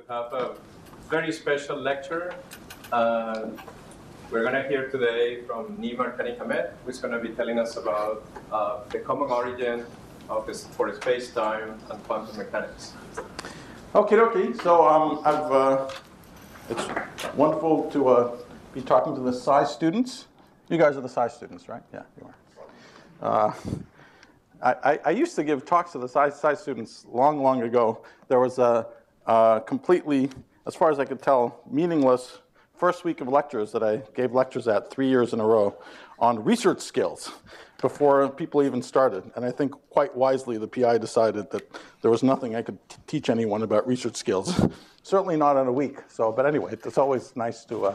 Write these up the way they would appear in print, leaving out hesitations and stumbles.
have a very special lecture. We're going to hear today from Nima Kani-Hamed, who's going to be telling us about the common origin of for space-time and quantum mechanics. Okie dokie. So it's wonderful to be talking to the Sci students. You guys are the Sci students, right? Yeah, you are. I used to give talks to the Sci students long ago. There was a completely, as far as I could tell, meaningless first week of lectures that I gave lectures at 3 years in a row on research skills before people even started. And I think quite wisely the PI decided that there was nothing I could teach anyone about research skills. Certainly not in a week. So, but anyway, it's always nice to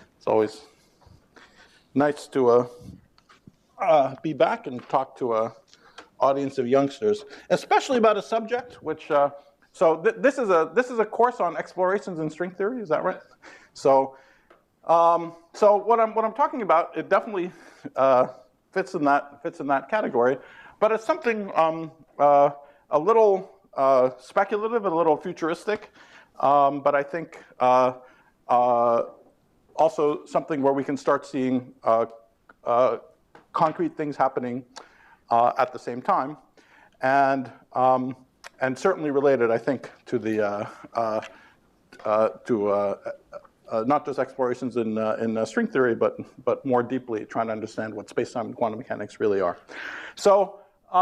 be back and talk to an audience of youngsters, especially about a subject which. This is a course on explorations in string theory. Is that right? So what I'm talking about, it definitely fits in that category, but it's something a little speculative and a little futuristic, but I think also something where we can start seeing concrete things happening at the same time, and certainly related, I think, to the not just explorations in string theory, but more deeply trying to understand what space-time and quantum mechanics really are. So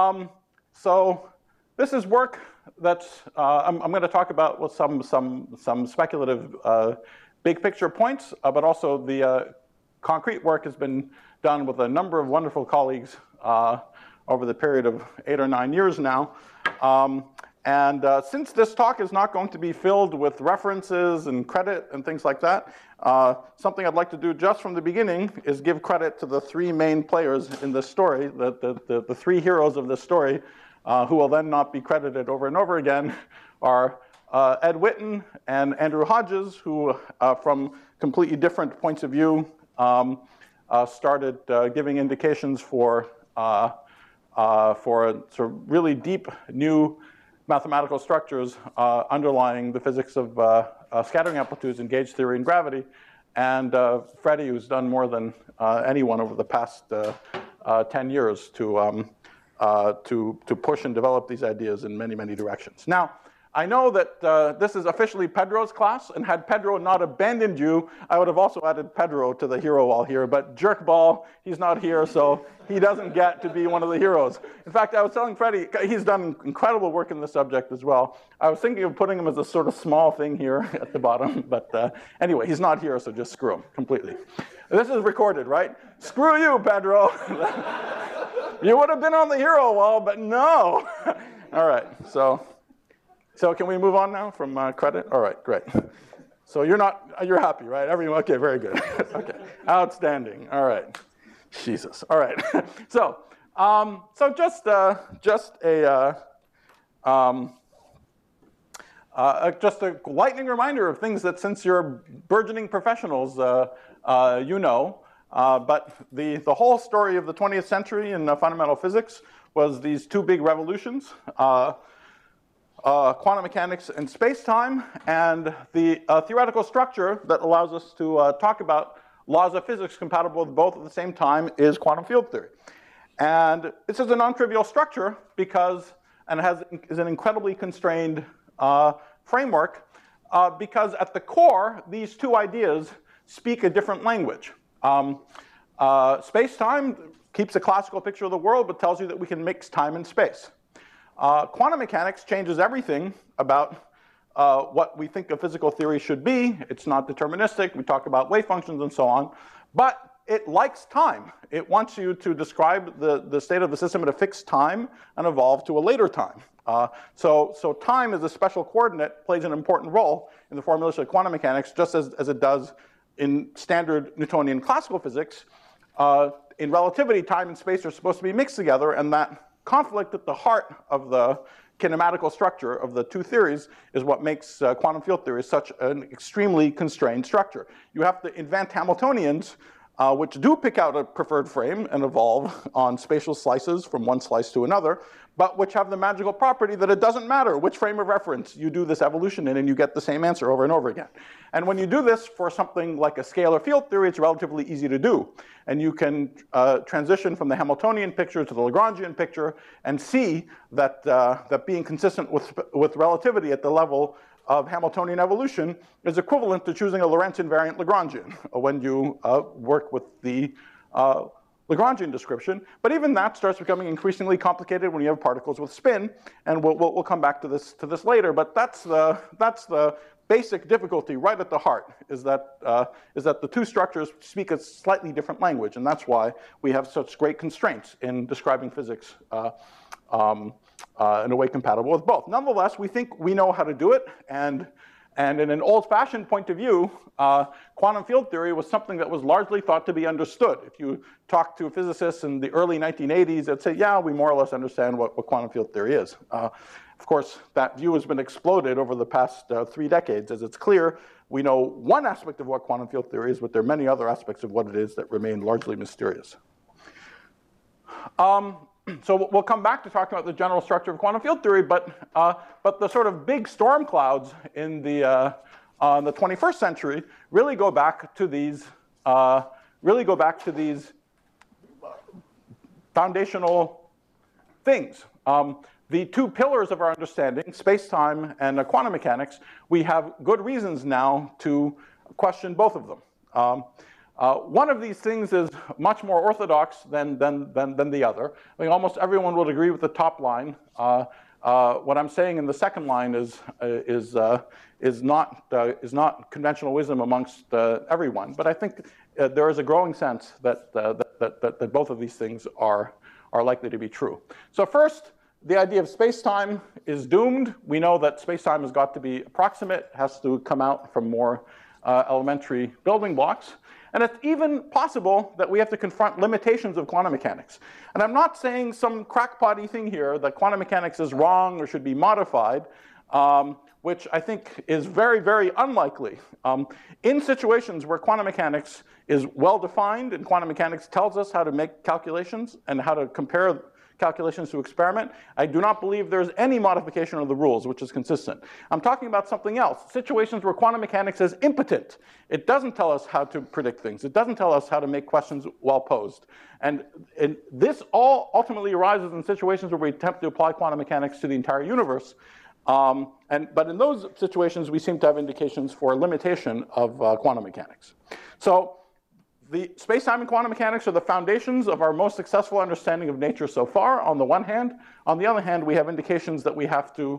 this is work that's I'm going to talk about with some speculative big picture points, but also the concrete work has been done with a number of wonderful colleagues over the period of 8 or 9 years now. Since this talk is not going to be filled with references and credit and things like that, something I'd like to do just from the beginning is give credit to the 3 main players in this story, the 3 heroes of this story, who will then not be credited over and over again, are Ed Witten and Andrew Hodges, who, from completely different points of view, started giving indications for a sort of really deep new mathematical structures underlying the physics of scattering amplitudes in gauge theory and gravity, and Freddie, who's done more than anyone over the past 10 years to push and develop these ideas in many directions. Now, I know that this is officially Pedro's class, and had Pedro not abandoned you, I would have also added Pedro to the hero wall here, but jerkball, he's not here, so he doesn't get to be one of the heroes. In fact, I was telling Freddie, he's done incredible work in this subject as well. I was thinking of putting him as a sort of small thing here at the bottom, but anyway, he's not here, so just screw him completely. This is recorded, right? Screw you, Pedro. You would have been on the hero wall, but no. All right, so can we move on now from credit? All right, great. So you're happy, right? Everyone, okay, very good. Okay, outstanding. All right, Jesus. All right. So just a lightning reminder of things that, since you're burgeoning professionals, you know. But the whole story of the 20th century in fundamental physics was these 2 big revolutions. Quantum mechanics and space-time, and the theoretical structure that allows us to talk about laws of physics compatible with both at the same time is quantum field theory. And this is a non-trivial structure because, and is an incredibly constrained framework, because at the core, these 2 ideas speak a different language. Space-time keeps a classical picture of the world, but tells you that we can mix time and space. Quantum mechanics changes everything about what we think of physical theory should be. It's not deterministic. We talk about wave functions and so on. But it likes time. It wants you to describe the state of the system at a fixed time and evolve to a later time. So time as a special coordinate plays an important role in the formulation of quantum mechanics, just as it does in standard Newtonian classical physics. In relativity, time and space are supposed to be mixed together, and that conflict at the heart of the kinematical structure of the 2 theories is what makes quantum field theory such an extremely constrained structure. You have to invent Hamiltonians which do pick out a preferred frame and evolve on spatial slices from one slice to another, but which have the magical property that it doesn't matter which frame of reference you do this evolution in, and you get the same answer over and over again. And when you do this for something like a scalar field theory, it's relatively easy to do. And you can transition from the Hamiltonian picture to the Lagrangian picture and see that, that being consistent with relativity at the level of Hamiltonian evolution is equivalent to choosing a Lorentz invariant Lagrangian when you work with the Lagrangian description. But even that starts becoming increasingly complicated when you have particles with spin, and we'll come back to this later. But that's the basic difficulty right at the heart, is that the two structures speak a slightly different language, and that's why we have such great constraints in describing physics in a way compatible with both. Nonetheless, we think we know how to do it, and in an old-fashioned point of view, quantum field theory was something that was largely thought to be understood. If you talk to physicists in the early 1980s, they'd say, yeah, we more or less understand what quantum field theory is. Of course, that view has been exploded over the past 3 decades, as it's clear we know one aspect of what quantum field theory is, but there are many other aspects of what it is that remain largely mysterious. So we'll come back to talking about the general structure of quantum field theory, but the sort of big storm clouds in the 21st century really go back to these foundational things. The two pillars of our understanding, space-time and quantum mechanics, we have good reasons now to question both of them. One of these things is much more orthodox than the other. I mean, almost everyone would agree with the top line. What I'm saying in the second line is not conventional wisdom amongst everyone. But I think there is a growing sense that both of these things are likely to be true. So first, the idea of space-time is doomed. We know that space-time has got to be approximate, has to come out from more elementary building blocks. And it's even possible that we have to confront limitations of quantum mechanics. And I'm not saying some crackpotty thing here that quantum mechanics is wrong or should be modified, which I think is very, very unlikely. In situations where quantum mechanics is well defined and quantum mechanics tells us how to make calculations and how to compare calculations to experiment, I do not believe there's any modification of the rules which is consistent. I'm talking about something else, situations where quantum mechanics is impotent. It doesn't tell us how to predict things. It doesn't tell us how to make questions well posed. And this all ultimately arises in situations where we attempt to apply quantum mechanics to the entire universe. But in those situations, we seem to have indications for a limitation of quantum mechanics. So the space-time and quantum mechanics are the foundations of our most successful understanding of nature so far, on the one hand. On the other hand, we have indications that we have to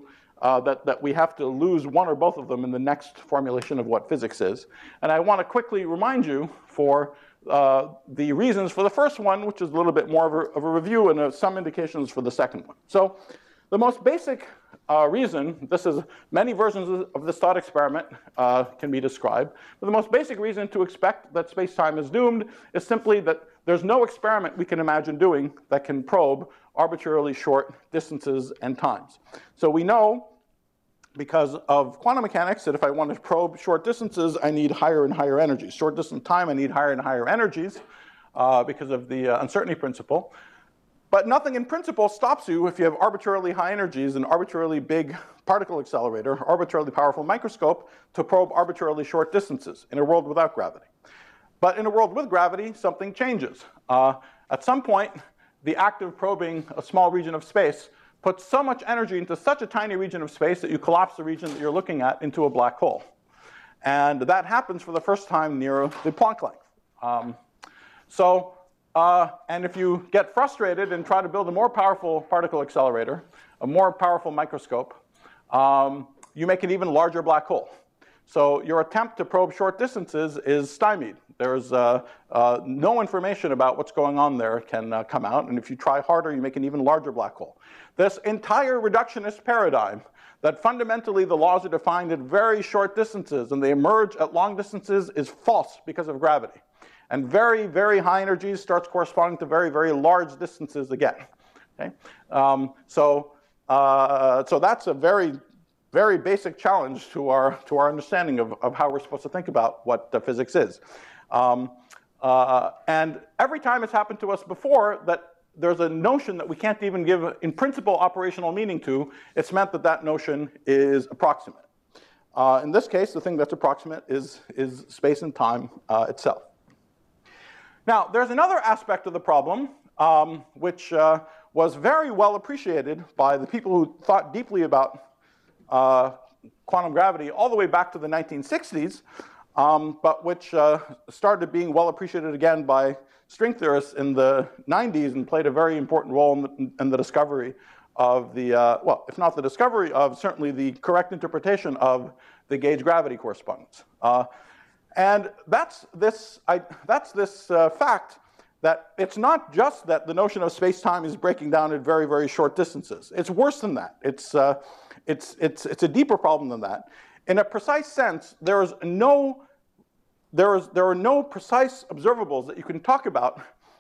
lose one or both of them in the next formulation of what physics is. And I want to quickly remind you for the reasons for the first one, which is a little bit more of a review, and some indications for the second one. So the most basic reason, this is many versions of this thought experiment can be described, but the most basic reason to expect that space-time is doomed is simply that there's no experiment we can imagine doing that can probe arbitrarily short distances and times. So we know, because of quantum mechanics, that if I want to probe short distances, I need higher and higher energies. Short distance time, I need higher and higher energies because of the uncertainty principle. But nothing in principle stops you if you have arbitrarily high energies, an arbitrarily big particle accelerator, arbitrarily powerful microscope to probe arbitrarily short distances in a world without gravity. But in a world with gravity, something changes. At some point, the act of probing a small region of space puts so much energy into such a tiny region of space that you collapse the region that you're looking at into a black hole. And that happens for the first time near the Planck length. And if you get frustrated and try to build a more powerful particle accelerator, a more powerful microscope, you make an even larger black hole. So your attempt to probe short distances is stymied. There's no information about what's going on there can come out. And if you try harder, you make an even larger black hole. This entire reductionist paradigm that fundamentally the laws are defined at very short distances and they emerge at long distances is false because of gravity. And very, very high energies starts corresponding to very, very large distances again. Okay? So that's a very, very basic challenge to our understanding of how we're supposed to think about what physics is. And every time it's happened to us before that there's a notion that we can't even give in principle operational meaning to, it's meant that that notion is approximate. In this case, the thing that's approximate is space and time itself. Now, there's another aspect of the problem which was very well appreciated by the people who thought deeply about quantum gravity all the way back to the 1960s, but which started being well appreciated again by string theorists in the 90s and played a very important role in the discovery of the, well, if not the discovery of, certainly the correct interpretation of the gauge gravity correspondence. And that's this fact that it's not just that the notion of space-time is breaking down at very, very short distances. It's worse than that. It's a deeper problem than that. In a precise sense, there are no precise observables that you can talk about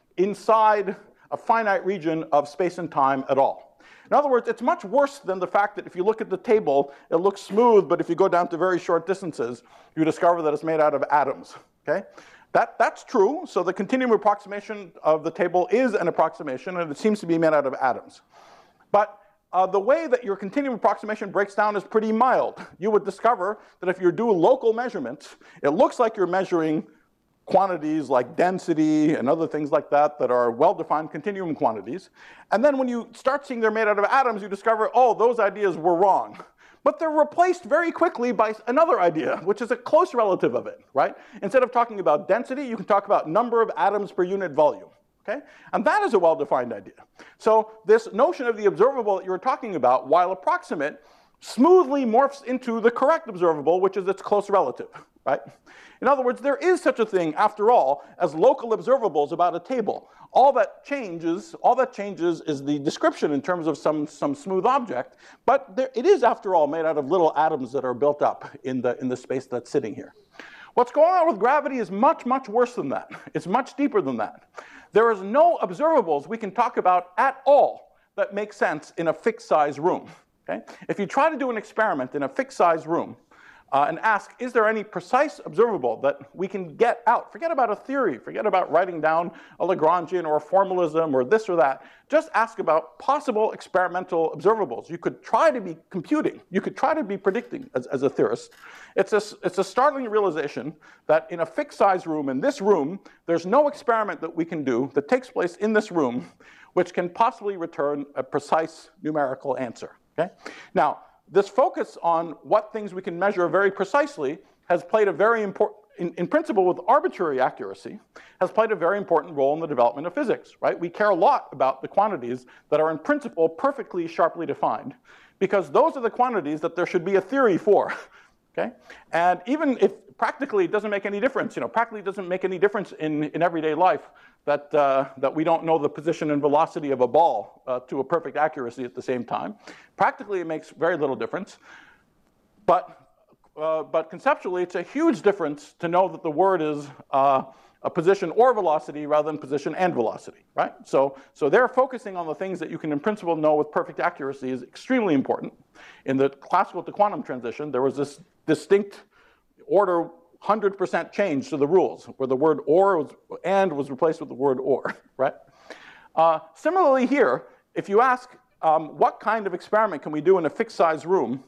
inside a finite region of space and time at all. In other words, it's much worse than the fact that if you look at the table, it looks smooth, but if you go down to very short distances, you discover that it's made out of atoms. Okay? That's true. So the continuum approximation of the table is an approximation, and it seems to be made out of atoms. But the way that your continuum approximation breaks down is pretty mild. You would discover that if you do local measurements, it looks like you're measuring quantities like density and other things like that that are well-defined continuum quantities. And then when you start seeing they're made out of atoms, you discover, oh, those ideas were wrong. But they're replaced very quickly by another idea, which is a close relative of it, right? Instead of talking about density, you can talk about number of atoms per unit volume. Okay? And that is a well-defined idea. So this notion of the observable that you were talking about, while approximate, smoothly morphs into the correct observable, which is its close relative, right? In other words, there is such a thing, after all, as local observables about a table. All that changes is the description in terms of some smooth object, but it is, after all, made out of little atoms that are built up in the space that's sitting here. What's going on with gravity is much, much worse than that. It's much deeper than that. There is no observables we can talk about at all that make sense in a fixed size room. Okay? If you try to do an experiment in a fixed size room and ask, is there any precise observable that we can get out? Forget about a theory. Forget about writing down a Lagrangian or a formalism or this or that. Just ask about possible experimental observables. You could try to be computing. You could try to be predicting as a theorist. It's a startling realization that in a fixed size room, in this room, there's no experiment that we can do that takes place in this room which can possibly return a precise numerical answer. Okay? Now, this focus on what things we can measure very precisely has played a very important, in principle with arbitrary accuracy, has played a very important role in the development of physics, right? We care a lot about the quantities that are in principle perfectly sharply defined, because those are the quantities that there should be a theory for, okay? And even if practically it doesn't make any difference, practically it doesn't make any difference in everyday life that we don't know the position and velocity of a ball to a perfect accuracy at the same time. Practically, it makes very little difference. But conceptually, it's a huge difference to know that the word is a position or velocity rather than position and velocity, right? So they're focusing on the things that you can in principle know with perfect accuracy is extremely important. In the classical to quantum transition, there was this distinct order 100% change to the rules, where the word or was replaced with the word or, right? Similarly here, if you ask what kind of experiment can we do in a fixed size room,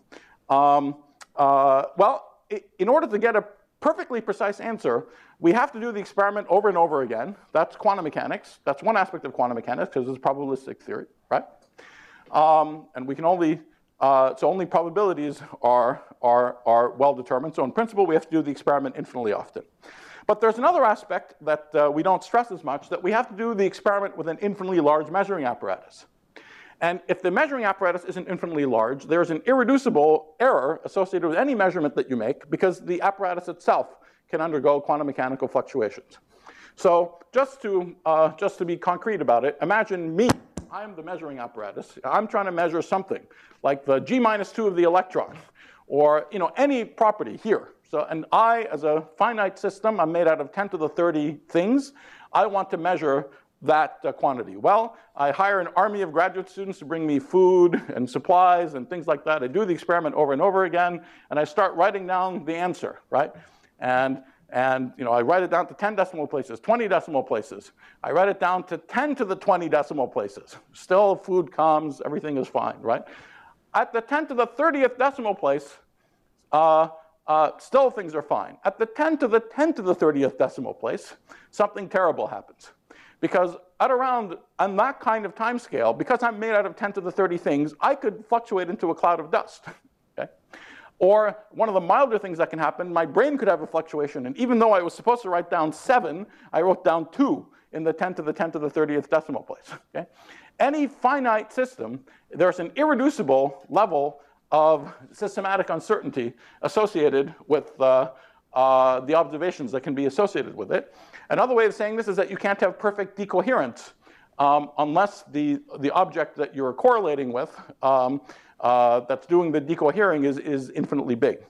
well, in order to get a perfectly precise answer, we have to do the experiment over and over again. That's quantum mechanics. That's one aspect of quantum mechanics, because it's probabilistic theory, right? And we can only so only probabilities are well determined. So in principle, we have to do the experiment infinitely often. But there's another aspect that we don't stress as much, that we have to do the experiment with an infinitely large measuring apparatus. And if the measuring apparatus isn't infinitely large, there's an irreducible error associated with any measurement that you make, because the apparatus itself can undergo quantum mechanical fluctuations. So just to be concrete about it, imagine me. I'm the measuring apparatus. I'm trying to measure something like the G-2 of the electron, or any property here. So, and I, as a finite system, I'm made out of 10 to the 30 things. I want to measure that quantity. Well, I hire an army of graduate students to bring me food and supplies and things like that. I do the experiment over and over again, and I start writing down the answer, right? And And I write it down to 10 decimal places, 20 decimal places. I write it down to 10 to the 20 decimal places. Still, food comes, everything is fine, right? At the 10 to the 30th decimal place, still things are fine. At the 10 to the 30th decimal place, something terrible happens. Because at around, on that kind of time scale, because I'm made out of 10 to the 30 things, I could fluctuate into a cloud of dust. Okay? Or one of the milder things that can happen, my brain could have a fluctuation. And even though I was supposed to write down 7, I wrote down 2 in the 10 to the 30th decimal place. Okay? Any finite system, there's an irreducible level of systematic uncertainty associated with the observations that can be associated with it. Another way of saying this is that you can't have perfect decoherence unless the object that you're correlating with that's doing the decohering is infinitely big.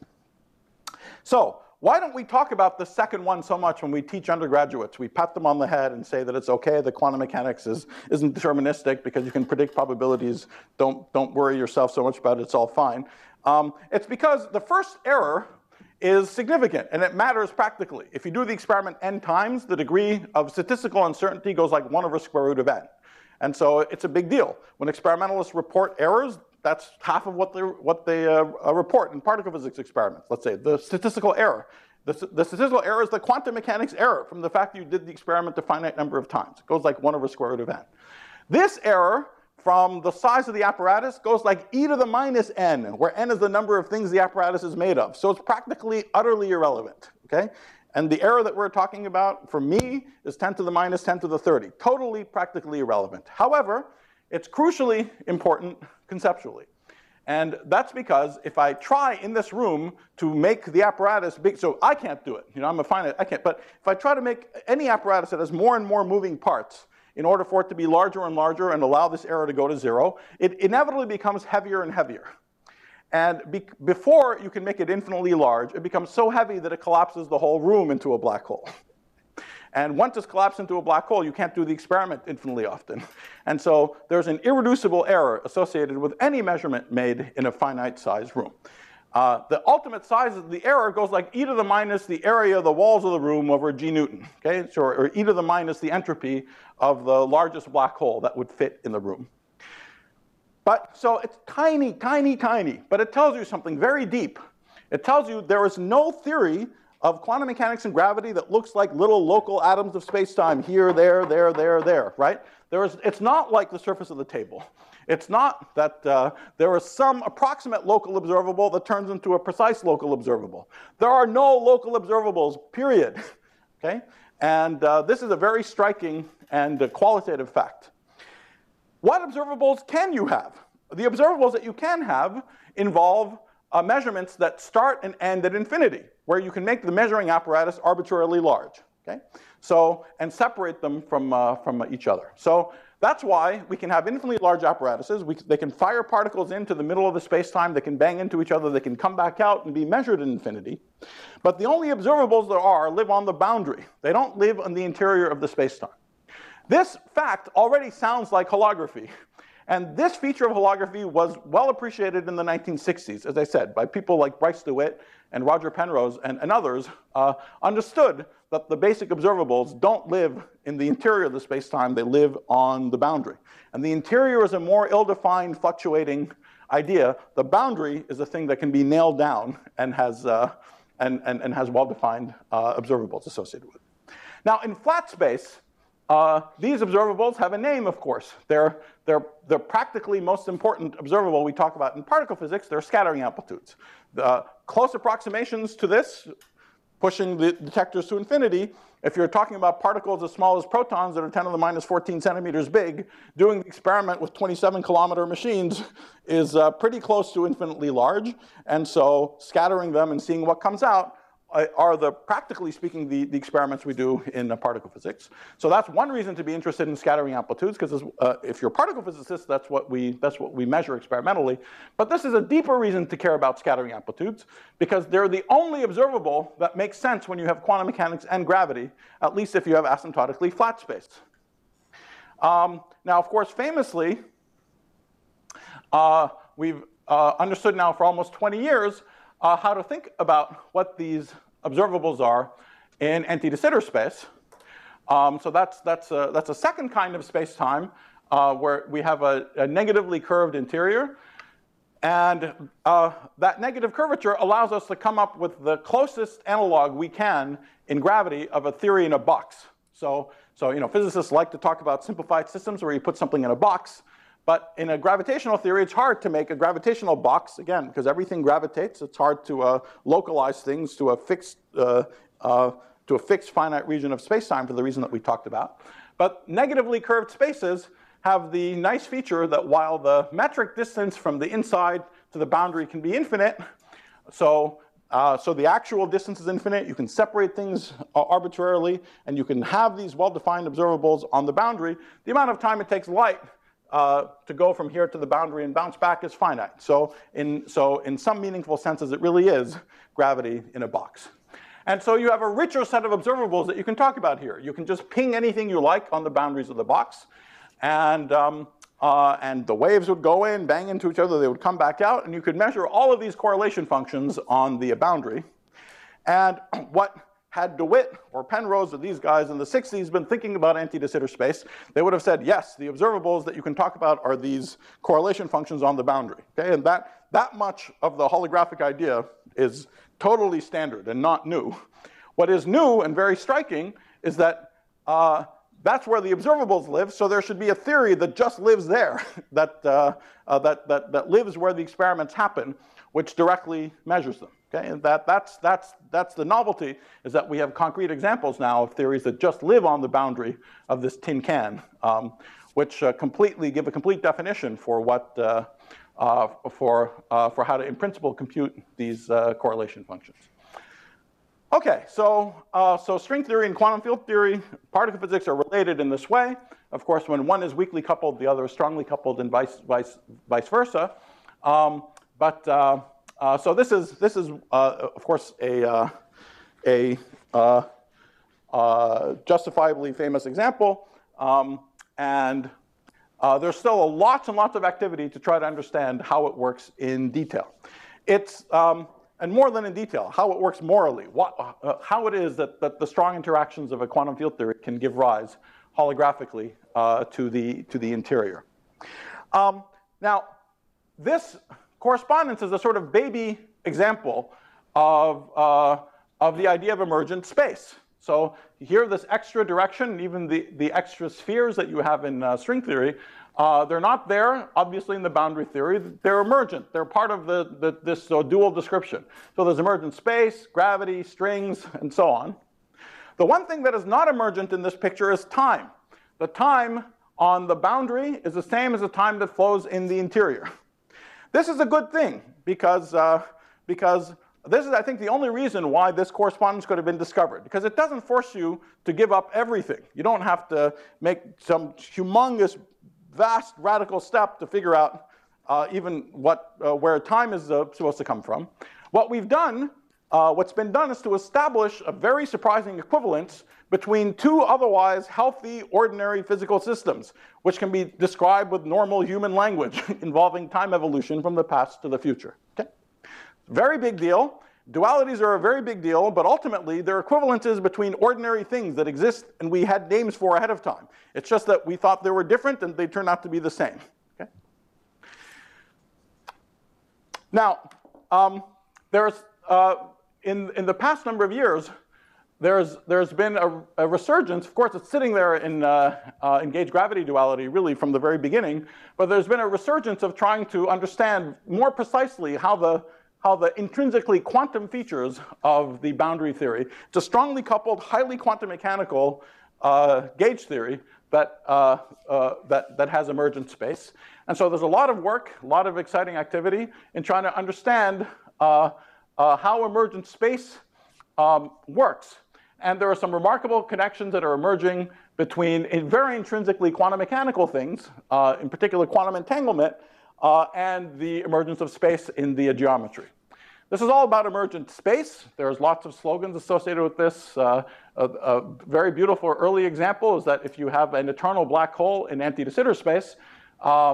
So why don't we talk about the second one so much when we teach undergraduates? We pat them on the head and say that it's okay, that quantum mechanics isn't deterministic because you can predict probabilities. Don't worry yourself so much about it, it's all fine. It's because the first error is significant, and it matters practically. If you do the experiment n times, the degree of statistical uncertainty goes like 1 over square root of n. And so it's a big deal. When experimentalists report errors, that's half of what they report in particle physics experiments. Let's say the statistical error. The statistical error is the quantum mechanics error from the fact that you did the experiment a finite number of times. It goes like 1 over square root of n. This error from the size of the apparatus goes like e to the minus n, where n is the number of things the apparatus is made of. So it's practically utterly irrelevant, okay? And the error that we're talking about for me is 10 to the minus 10 to the 30. Totally, practically irrelevant. However, it's crucially important conceptually. And that's because if I try in this room to make the apparatus big, so I can't do it. I'm a finite, I can't. But if I try to make any apparatus that has more and more moving parts in order for it to be larger and larger and allow this error to go to 0, it inevitably becomes heavier and heavier. And before you can make it infinitely large, it becomes so heavy that it collapses the whole room into a black hole. And once it's collapsed into a black hole, you can't do the experiment infinitely often. And so there's an irreducible error associated with any measurement made in a finite size room. The ultimate size of the error goes like e to the minus the area of the walls of the room over g Newton, okay? So, or e to the minus the entropy of the largest black hole that would fit in the room. But so it's tiny, tiny, tiny, but it tells you something very deep. It tells you there is no theory of quantum mechanics and gravity that looks like little local atoms of space-time here, there, right? It's not like the surface of the table. It's not that there is some approximate local observable that turns into a precise local observable. There are no local observables, period, okay? And this is a very striking and qualitative fact. What observables can you have? The observables that you can have involve measurements that start and end at infinity, where you can make the measuring apparatus arbitrarily large, okay? So, and separate them from each other. So that's why we can have infinitely large apparatuses. They can fire particles into the middle of the space-time. They can bang into each other. They can come back out and be measured in infinity. But the only observables there are live on the boundary. They don't live in the interior of the space-time. This fact already sounds like holography. And this feature of holography was well appreciated in the 1960s, as I said, by people like Bryce DeWitt and Roger Penrose and others understood that the basic observables don't live in the interior of the space-time, they live on the boundary. And the interior is a more ill-defined, fluctuating idea. The boundary is a thing that can be nailed down and has well-defined observables associated with it. Now, in flat space, these observables have a name, of course. They're practically most important observable we talk about in particle physics. They're scattering amplitudes. The close approximations to this, pushing the detectors to infinity, if you're talking about particles as small as protons that are 10 to the minus 14 centimeters big, doing the experiment with 27-kilometer machines is pretty close to infinitely large. And so scattering them and seeing what comes out are practically speaking, the experiments we do in particle physics. So that's one reason to be interested in scattering amplitudes, because if you're a particle physicist, that's what we measure experimentally. But this is a deeper reason to care about scattering amplitudes, because they're the only observable that makes sense when you have quantum mechanics and gravity, at least if you have asymptotically flat space. Now, of course, famously, we've understood now for almost 20 years how to think about what these observables are in anti-de Sitter space. So that's a second kind of space-time where we have a negatively curved interior. And that negative curvature allows us to come up with the closest analog we can in gravity of a theory in a box. So physicists like to talk about simplified systems where you put something in a box. But in a gravitational theory, it's hard to make a gravitational box, again, because everything gravitates. It's hard to localize things to a fixed finite region of space-time for the reason that we talked about. But negatively curved spaces have the nice feature that while the metric distance from the inside to the boundary can be infinite, so the actual distance is infinite, you can separate things arbitrarily, and you can have these well-defined observables on the boundary, the amount of time it takes light to go from here to the boundary and bounce back is finite. So in some meaningful senses, it really is gravity in a box. And so you have a richer set of observables that you can talk about here. You can just ping anything you like on the boundaries of the box. And the waves would go in, bang into each other, they would come back out, and you could measure all of these correlation functions on the boundary. And what had DeWitt or Penrose or these guys in the 60s been thinking about anti-de Sitter space, they would have said, yes, the observables that you can talk about are these correlation functions on the boundary. Okay? And that much of the holographic idea is totally standard and not new. What is new and very striking is that that's where the observables live, so there should be a theory that just lives there, that lives where the experiments happen, which directly measures them. Okay? And that's the novelty, is that we have concrete examples now of theories that just live on the boundary of this tin can, which give a complete definition for what for how to, in principle, compute these correlation functions. Okay, so string theory and quantum field theory, particle physics are related in this way. Of course, when one is weakly coupled, the other is strongly coupled, and vice versa. So this is of course a justifiably famous example, and there's still lots and lots of activity to try to understand how it works in detail. It's and more than in detail, how it works morally, how it is that the strong interactions of a quantum field theory can give rise holographically to the interior. Now, this correspondence is a sort of baby example of the idea of emergent space. So here, this extra direction, even the extra spheres that you have in string theory, they're not there, obviously, in the boundary theory. They're emergent. They're part of this dual description. So there's emergent space, gravity, strings, and so on. The one thing that is not emergent in this picture is time. The time on the boundary is the same as the time that flows in the interior. This is a good thing, because this is, I think, the only reason why this correspondence could have been discovered, because it doesn't force you to give up everything. You don't have to make some humongous, vast, radical step to figure out even where time is supposed to come from. What we've done, what's been done, is to establish a very surprising equivalence between two otherwise healthy, ordinary physical systems, which can be described with normal human language involving time evolution from the past to the future. Okay? Very big deal. Dualities are a very big deal, but ultimately they're equivalences between ordinary things that exist and we had names for ahead of time. It's just that we thought they were different and they turned out to be the same. Okay? Now, there's in the past number of years, there's been a resurgence. Of course, it's sitting there in gauge gravity duality really from the very beginning, but there's been a resurgence of trying to understand more precisely how the intrinsically quantum features of the boundary theory. It's a strongly coupled, highly quantum mechanical gauge theory that has emergent space. And so there's a lot of work, a lot of exciting activity in trying to understand how emergent space works. And there are some remarkable connections that are emerging between very intrinsically quantum mechanical things, in particular quantum entanglement, and the emergence of space in the geometry. This is all about emergent space. There's lots of slogans associated with this. A very beautiful early example is that if you have an eternal black hole in anti-de Sitter space,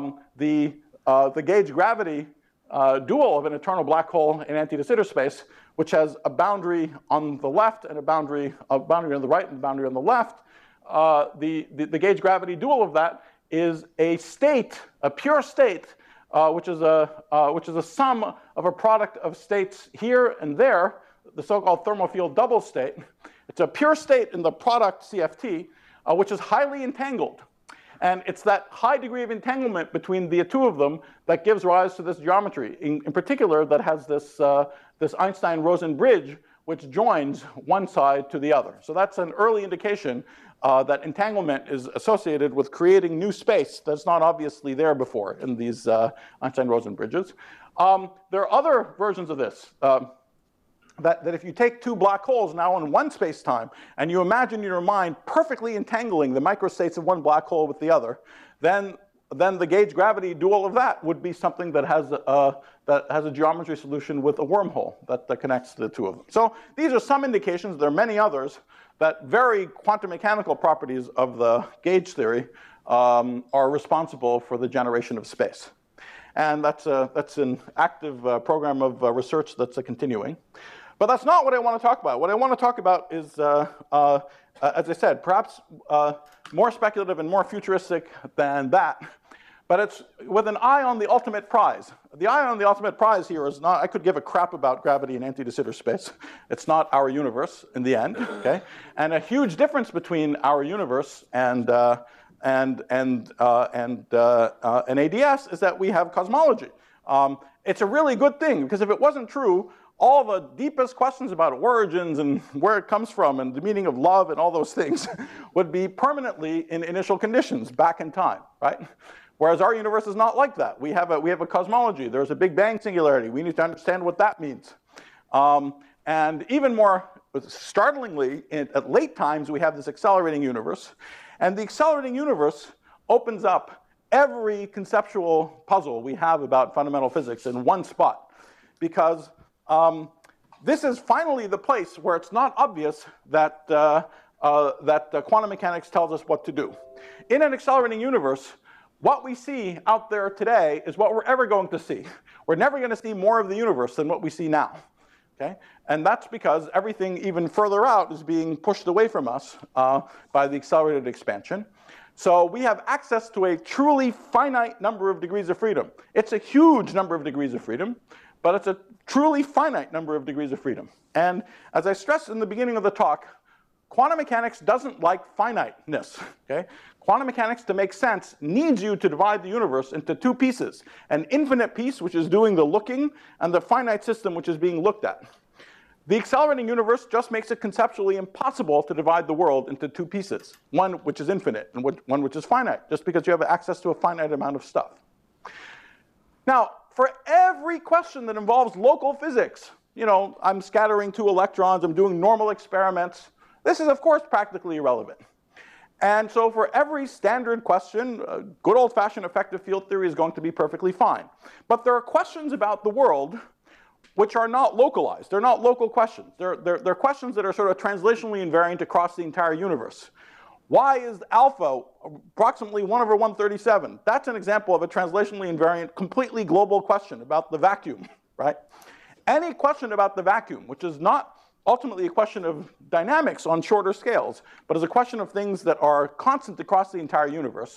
the gauge gravity dual of an eternal black hole in anti-de Sitter space which has a boundary on the left and a boundary on the right and a boundary on the left. The gauge gravity dual of that is a state, a pure state, which is a sum of a product of states here and there, the so-called thermofield double state. It's a pure state in the product CFT, which is highly entangled. And it's that high degree of entanglement between the two of them that gives rise to this geometry, in particular that has this, this Einstein-Rosen bridge, which joins one side to the other. So that's an early indication that entanglement is associated with creating new space that's not obviously there before in these Einstein-Rosen bridges. There are other versions of this. That if you take two black holes now in one space-time, and you imagine in your mind perfectly entangling the microstates of one black hole with the other, then the gauge gravity dual of that would be something that has a geometry solution with a wormhole that connects the two of them. So these are some indications. There are many others that very quantum mechanical properties of the gauge theory are responsible for the generation of space. And that's an active program of research that's continuing. But that's not what I want to talk about. What I want to talk about is, as I said, perhaps more speculative and more futuristic than that. But it's with an eye on the ultimate prize. The eye on the ultimate prize here is not, I could give a crap about gravity and anti-de Sitter space. It's not our universe in the end, okay? And a huge difference between our universe and ADS is that we have cosmology. It's a really good thing, because if it wasn't true, all the deepest questions about origins and where it comes from and the meaning of love and all those things would be permanently in initial conditions back in time, right? Whereas our universe is not like that. We have a cosmology. There's a Big Bang singularity. We need to understand what that means. And even more startlingly, at late times, we have this accelerating universe. And the accelerating universe opens up every conceptual puzzle we have about fundamental physics in one spot. Because this is finally the place where it's not obvious that, quantum mechanics tells us what to do. In an accelerating universe, what we see out there today is what we're ever going to see. We're never going to see more of the universe than what we see now. Okay? And that's because everything even further out is being pushed away from us by the accelerated expansion. So we have access to a truly finite number of degrees of freedom. It's a huge number of degrees of freedom, but it's a truly finite number of degrees of freedom. And as I stressed in the beginning of the talk, quantum mechanics doesn't like finiteness. Okay? Quantum mechanics, to make sense, needs you to divide the universe into two pieces. An infinite piece, which is doing the looking, and the finite system, which is being looked at. The accelerating universe just makes it conceptually impossible to divide the world into two pieces. One which is infinite and one which is finite, just because you have access to a finite amount of stuff. Now, for every question that involves local physics, you know, I'm scattering two electrons, I'm doing normal experiments, this is, of course, practically irrelevant. And so for every standard question, good old-fashioned effective field theory is going to be perfectly fine. But there are questions about the world which are not localized. They're not local questions. They're questions that are sort of translationally invariant across the entire universe. Why is alpha approximately 1/137? That's an example of a translationally invariant, completely global question about the vacuum, right? Any question about the vacuum, which is not ultimately a question of dynamics on shorter scales, but is a question of things that are constant across the entire universe,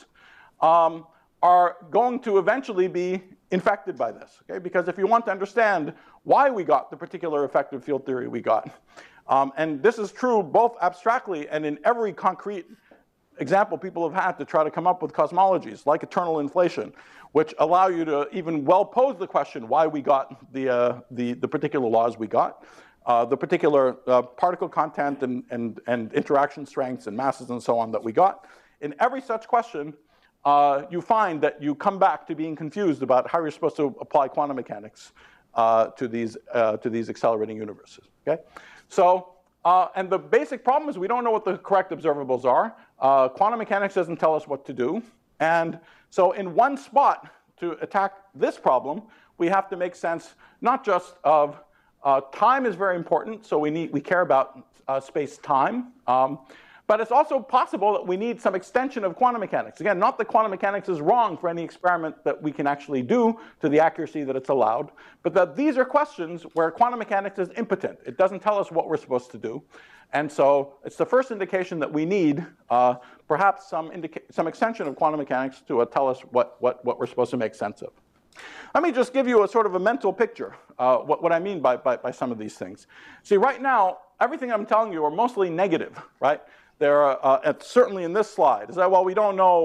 are going to eventually be infected by this, okay? Because if you want to understand why we got the particular effective field theory we got, and this is true both abstractly and in every concrete example people have had to try to come up with cosmologies, like eternal inflation, which allow you to even well pose the question why we got the particular laws we got, the particular particle content and interaction strengths and masses and so on that we got. In every such question, you find that you come back to being confused about how you're supposed to apply quantum mechanics to these accelerating universes. Okay, so and the basic problem is we don't know what the correct observables are. Quantum mechanics doesn't tell us what to do, and so in one spot to attack this problem, we have to make sense not just of time is very important, so we care about space-time. But it's also possible that we need some extension of quantum mechanics. Again, not that quantum mechanics is wrong for any experiment that we can actually do to the accuracy that it's allowed, but that these are questions where quantum mechanics is impotent. It doesn't tell us what we're supposed to do. And so it's the first indication that we need perhaps some extension of quantum mechanics to tell us what we're supposed to make sense of. Let me just give you a sort of a mental picture, what I mean by some of these things. See, right now, everything I'm telling you are mostly negative, right? They're certainly in this slide. Is that, well, we don't know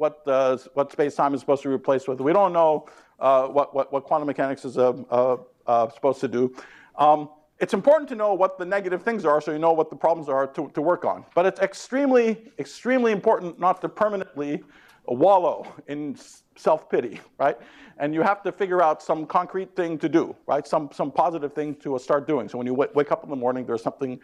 what space-time is supposed to be replaced with. We don't know what quantum mechanics is supposed to do. It's important to know what the negative things are so you know what the problems are to work on. But it's extremely, extremely important not to permanently wallow in self-pity, right? And you have to figure out some concrete thing to do, right? Some positive thing to start doing. So when you wake up in the morning, there's something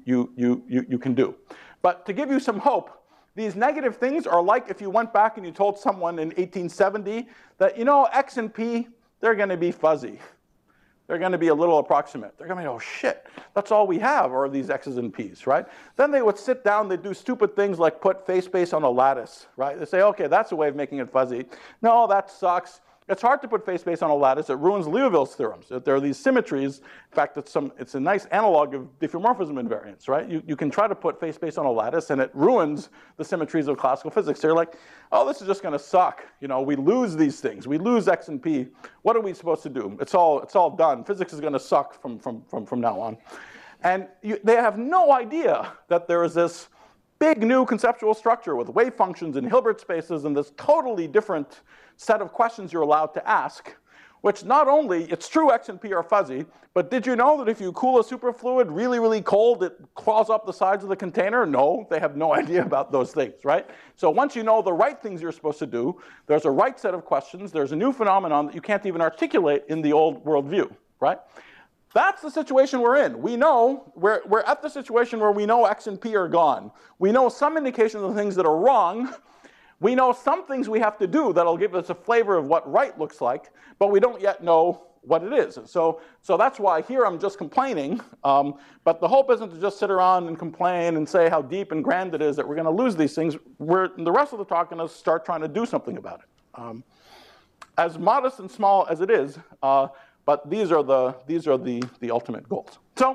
you can do. But to give you some hope, these negative things are like if you went back and you told someone in 1870 that, you know, X and P, they're going to be fuzzy. They're going to be a little approximate. They're going to be, oh shit, that's all we have are these X's and P's, right? Then they would sit down, they'd do stupid things like put phase space on a lattice, right? They say, okay, that's a way of making it fuzzy. No, that sucks. It's hard to put phase space on a lattice. It ruins Liouville's theorems. There are these symmetries. In fact, it's a nice analog of diffeomorphism invariance, right? You can try to put phase space on a lattice, and it ruins the symmetries of classical physics. So you're like, oh, this is just going to suck. You know, we lose these things. We lose X and P. What are we supposed to do? It's all done. Physics is going to suck from now on. And they have no idea that there is this big new conceptual structure with wave functions and Hilbert spaces and this totally different set of questions you're allowed to ask, which not only, it's true X and P are fuzzy, but did you know that if you cool a superfluid really, really cold, it crawls up the sides of the container? No, they have no idea about those things, right? So once you know the right things you're supposed to do, there's a right set of questions, there's a new phenomenon that you can't even articulate in the old worldview, right? That's the situation we're in. We know, we're at the situation where we know X and P are gone. We know some indications of things that are wrong. We know some things we have to do that'll give us a flavor of what right looks like, but we don't yet know what it is. So that's why here I'm just complaining, but the hope isn't to just sit around and complain and say how deep and grand it is that we're going to lose these things. We're, the rest of the talk, going to start trying to do something about it. As modest and small as it is, but these are the ultimate goals.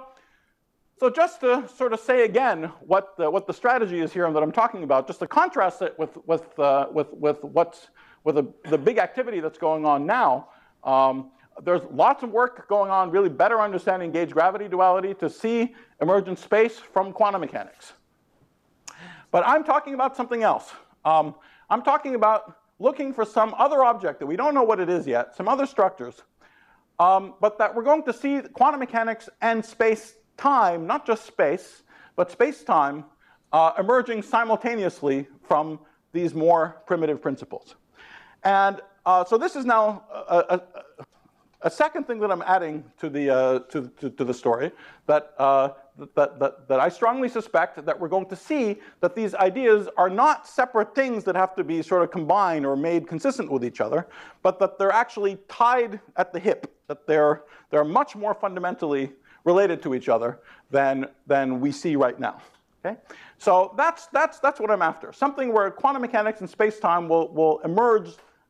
So just to sort of say again what the strategy is here and that I'm talking about, just to contrast it with the big activity that's going on now. There's lots of work going on, really better understanding gauge gravity duality to see emergent space from quantum mechanics. But I'm talking about something else. I'm talking about looking for some other object that we don't know what it is yet, some other structures, but that we're going to see quantum mechanics and space-time, not just space, but space-time emerging simultaneously from these more primitive principles. And so this is now a second thing that I'm adding to the story that I strongly suspect that we're going to see that these ideas are not separate things that have to be sort of combined or made consistent with each other, but that they're actually tied at the hip, that they're much more fundamentally related to each other than we see right now. Okay? So that's what I'm after. Something where quantum mechanics and space-time will emerge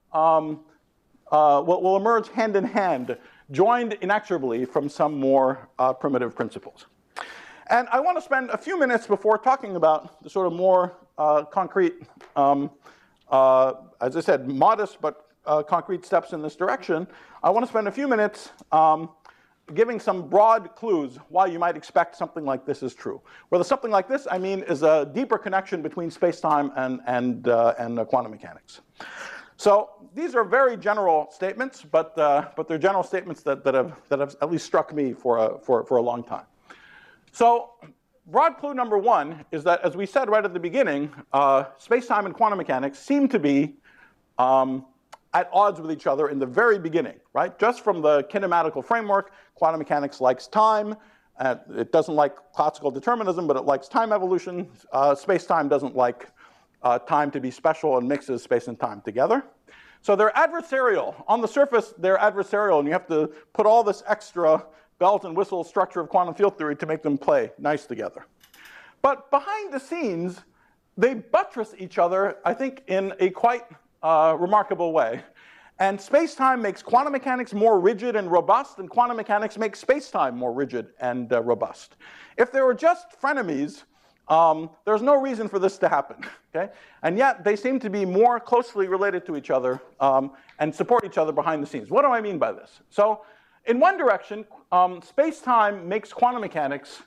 will emerge hand in hand, joined inexorably from some more primitive principles. And I want to spend a few minutes before talking about the sort of more concrete, as I said, modest but concrete steps in this direction. I want to spend a few minutes giving some broad clues why you might expect something like this is true. Whether something like this, I mean, is a deeper connection between space-time and quantum mechanics. So these are very general statements, but they're general statements that have at least struck me for a long time. So broad clue number one is that, as we said right at the beginning, space-time and quantum mechanics seem to be at odds with each other in the very beginning, right? Just from the kinematical framework, quantum mechanics likes time. It doesn't like classical determinism, but it likes time evolution. Space-time doesn't like time to be special and mixes space and time together. So they're adversarial. On the surface, they're adversarial, and you have to put all this extra bells and whistles structure of quantum field theory to make them play nice together. But behind the scenes, they buttress each other, I think, in a quite remarkable way. And space-time makes quantum mechanics more rigid and robust, and quantum mechanics makes space-time more rigid and robust. If they were just frenemies, there's no reason for this to happen, okay? And yet, they seem to be more closely related to each other and support each other behind the scenes. What do I mean by this? So, in one direction, space-time makes quantum mechanics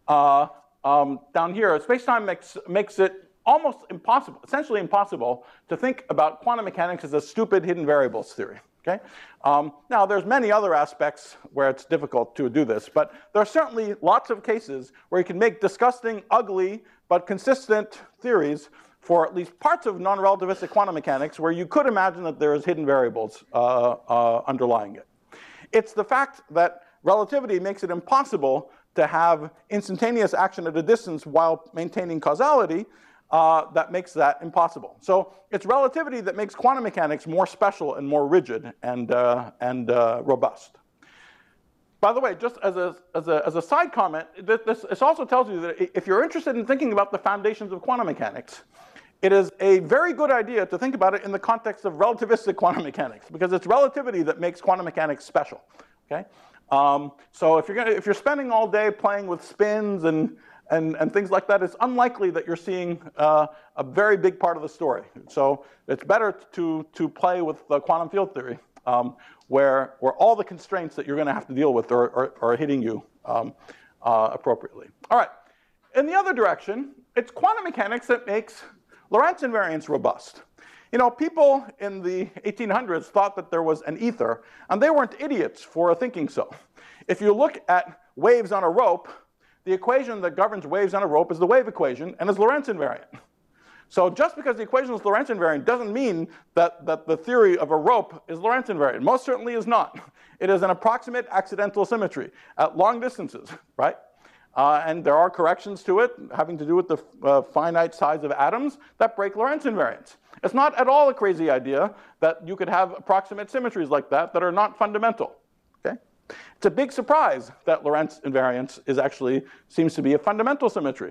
down here. Space-time makes it almost impossible, essentially impossible, to think about quantum mechanics as a stupid hidden variables theory. Okay? Now, there's many other aspects where it's difficult to do this, but there are certainly lots of cases where you can make disgusting, ugly, but consistent theories for at least parts of non-relativistic quantum mechanics where you could imagine that there is hidden variables underlying it. It's the fact that relativity makes it impossible to have instantaneous action at a distance while maintaining causality that makes that impossible. So it's relativity that makes quantum mechanics more special and more rigid and robust. By the way, just as a side comment, this also tells you that if you're interested in thinking about the foundations of quantum mechanics, it is a very good idea to think about it in the context of relativistic quantum mechanics, because it's relativity that makes quantum mechanics special. Okay? So if you're spending all day playing with spins and things like that, it's unlikely that you're seeing a very big part of the story. So it's better to play with the quantum field theory, where all the constraints that you're going to have to deal with are hitting you appropriately. All right. In the other direction, it's quantum mechanics that makes Lorentz invariance robust. You know, people in the 1800s thought that there was an ether, and they weren't idiots for thinking so. If you look at waves on a rope, the equation that governs waves on a rope is the wave equation and is Lorentz invariant. So just because the equation is Lorentz invariant doesn't mean that the theory of a rope is Lorentz invariant. Most certainly is not. It is an approximate accidental symmetry at long distances, right? And there are corrections to it having to do with the finite size of atoms that break Lorentz invariance. It's not at all a crazy idea that you could have approximate symmetries like that are not fundamental. Okay? It's a big surprise that Lorentz invariance seems to be a fundamental symmetry.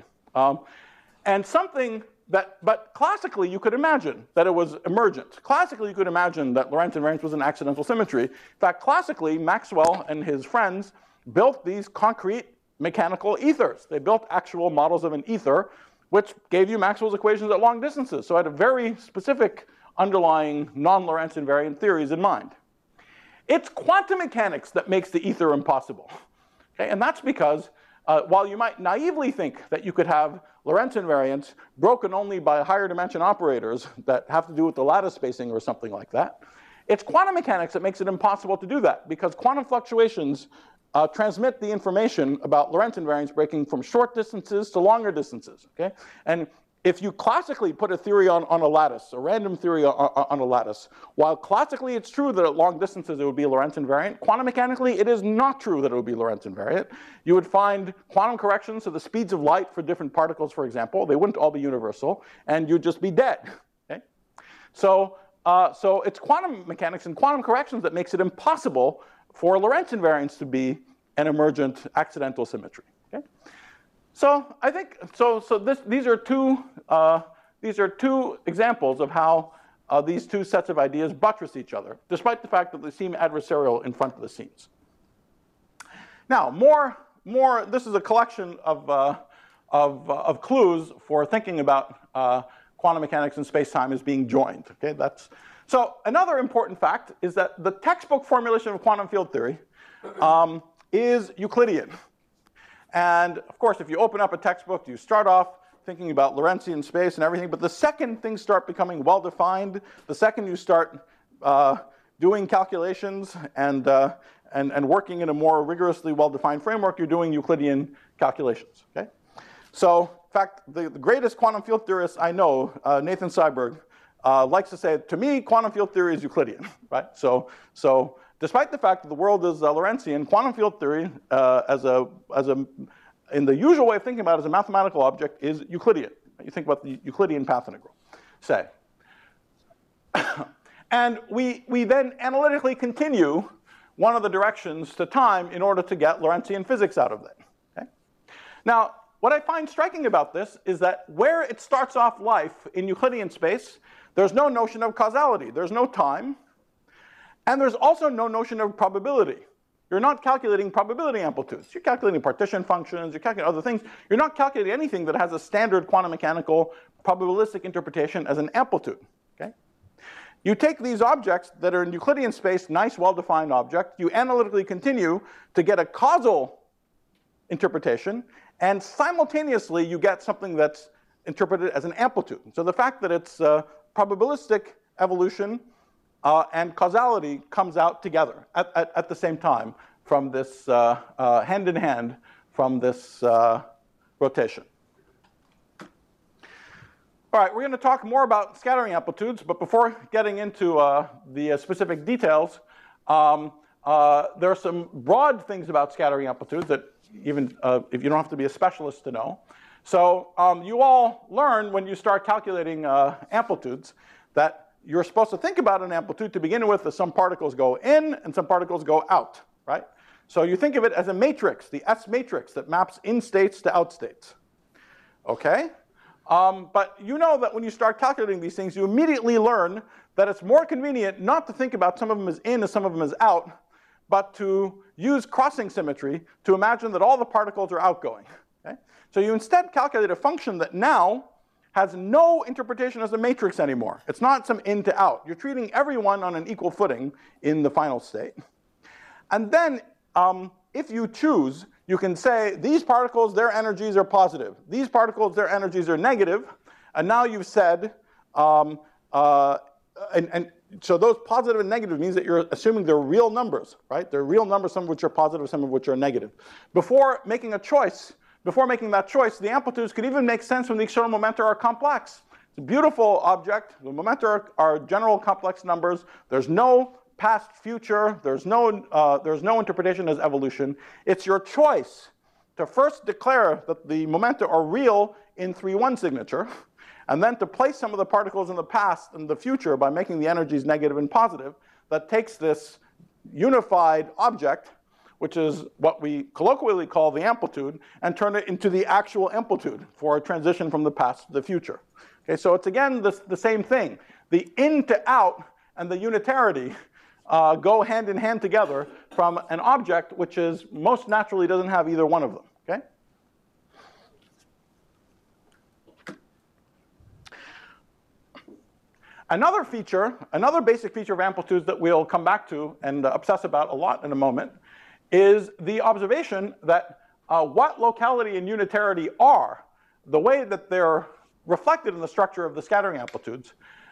And something that, but classically you could imagine that it was emergent. Classically you could imagine that Lorentz invariance was an accidental symmetry. In fact, classically Maxwell and his friends built these concrete mechanical ethers. They built actual models of an ether, which gave you Maxwell's equations at long distances. So it had a very specific underlying non-Lorentz invariant theories in mind. It's quantum mechanics that makes the ether impossible. Okay? And that's because while you might naively think that you could have Lorentz invariance broken only by higher dimension operators that have to do with the lattice spacing or something like that, it's quantum mechanics that makes it impossible to do that, because quantum fluctuations transmit the information about Lorentz invariance breaking from short distances to longer distances. Okay? And if you classically put a theory on a lattice, a random theory on a lattice, while classically it's true that at long distances it would be Lorentz invariant, quantum mechanically it is not true that it would be Lorentz invariant. You would find quantum corrections to the speeds of light for different particles, for example. They wouldn't all be universal, and you'd just be dead. Okay? So it's quantum mechanics and quantum corrections that makes it impossible for Lorentz invariance to be an emergent accidental symmetry. Okay? So I think these are two examples of how these two sets of ideas buttress each other, despite the fact that they seem adversarial in front of the scenes. Now, this is a collection of clues for thinking about quantum mechanics and space-time as being joined. Okay, so another important fact is that the textbook formulation of quantum field theory is Euclidean. And of course, if you open up a textbook, you start off thinking about Lorentzian space and everything, but the second things start becoming well-defined, the second you start doing calculations and working in a more rigorously well-defined framework, you're doing Euclidean calculations. Okay? So, in fact, the greatest quantum field theorist I know, Nathan Seiberg, likes to say, to me, quantum field theory is Euclidean, right? So despite the fact that the world is Lorentzian, quantum field theory, in the usual way of thinking about it as a mathematical object, is Euclidean. You think about the Euclidean path integral, say. And we then analytically continue one of the directions to time in order to get Lorentzian physics out of that. Okay? Now, what I find striking about this is that where it starts off life in Euclidean space, there's no notion of causality. There's no time. And there's also no notion of probability. You're not calculating probability amplitudes. You're calculating partition functions. You're calculating other things. You're not calculating anything that has a standard quantum mechanical probabilistic interpretation as an amplitude. Okay? You take these objects that are in Euclidean space, nice, well-defined object. You analytically continue to get a causal interpretation. And simultaneously, you get something that's interpreted as an amplitude. So the fact that it's probabilistic evolution and causality comes out together at the same time from this hand in hand from this rotation. All right, we're going to talk more about scattering amplitudes, but before getting into the specific details, there are some broad things about scattering amplitudes that even if you don't have to be a specialist to know. So you all learn when you start calculating amplitudes that you're supposed to think about an amplitude to begin with as some particles go in and some particles go out, right? So you think of it as a matrix, the S matrix that maps in states to out states. Okay? But you know that when you start calculating these things, you immediately learn that it's more convenient not to think about some of them as in and some of them as out, but to use crossing symmetry to imagine that all the particles are outgoing. Okay? So you instead calculate a function that now has no interpretation as a matrix anymore. It's not some in to out. You're treating everyone on an equal footing in the final state. And then if you choose, you can say these particles, their energies are positive. These particles, their energies are negative. And now you've said, and so those positive and negative means that you're assuming they're real numbers, right? They're real numbers, some of which are positive, some of which are negative. Before making that choice, the amplitudes could even make sense when the external momenta are complex. It's a beautiful object. The momenta are general complex numbers. There's no past, future. There's no interpretation as evolution. It's your choice to first declare that the momenta are real in 3-1 signature, and then to place some of the particles in the past and the future by making the energies negative and positive. That takes this unified object, which is what we colloquially call the amplitude, and turn it into the actual amplitude for a transition from the past to the future. Okay, so it's again the same thing. The in to out and the unitarity go hand in hand together from an object which is most naturally doesn't have either one of them. Okay? Another basic feature of amplitudes that we'll come back to and obsess about a lot in a moment is the observation that what locality and unitarity are, the way that they're reflected in the structure of the scattering amplitudes,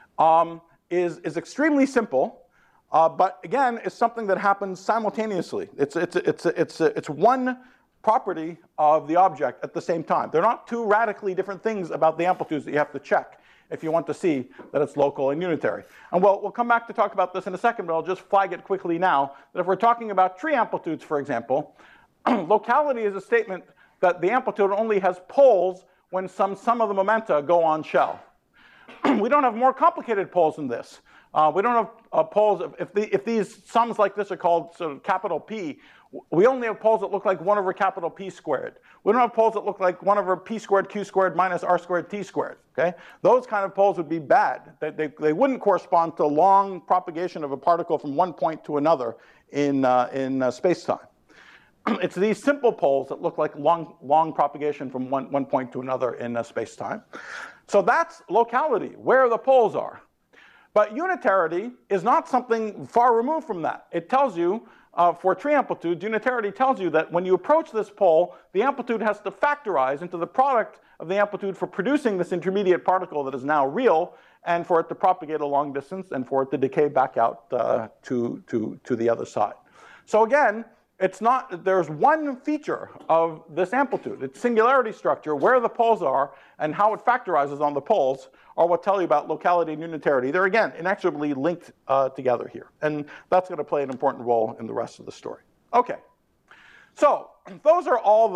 is extremely simple, but again, is something that happens simultaneously. It's one property of the object at the same time. They're not two radically different things about the amplitudes that you have to check if you want to see that it's local and unitary. And we'll come back to talk about this in a second, but I'll just flag it quickly now, that if we're talking about tree amplitudes, for example, locality is a statement that the amplitude only has poles when some of the momenta go on shell. We don't have more complicated poles than this. We don't have poles, if these sums like this are called sort of capital P, we only have poles that look like 1 over capital P squared. We don't have poles that look like 1 over P squared Q squared minus R squared T squared. Okay? Those kind of poles would be bad. They wouldn't correspond to long propagation of a particle from one point to another in space-time. It's these simple poles that look like long propagation from one point to another in space-time. So that's locality, where the poles are. But unitarity is not something far removed from that. It tells you, for tree amplitudes, unitarity tells you that when you approach this pole, the amplitude has to factorize into the product of the amplitude for producing this intermediate particle that is now real, and for it to propagate a long distance, and for it to decay back out to the other side. So again, there's one feature of this amplitude. Its singularity structure, where the poles are, and how it factorizes on the poles, are what tell you about locality and unitarity. They're, again, inexorably linked together here. And that's going to play an important role in the rest of the story. OK. So those are all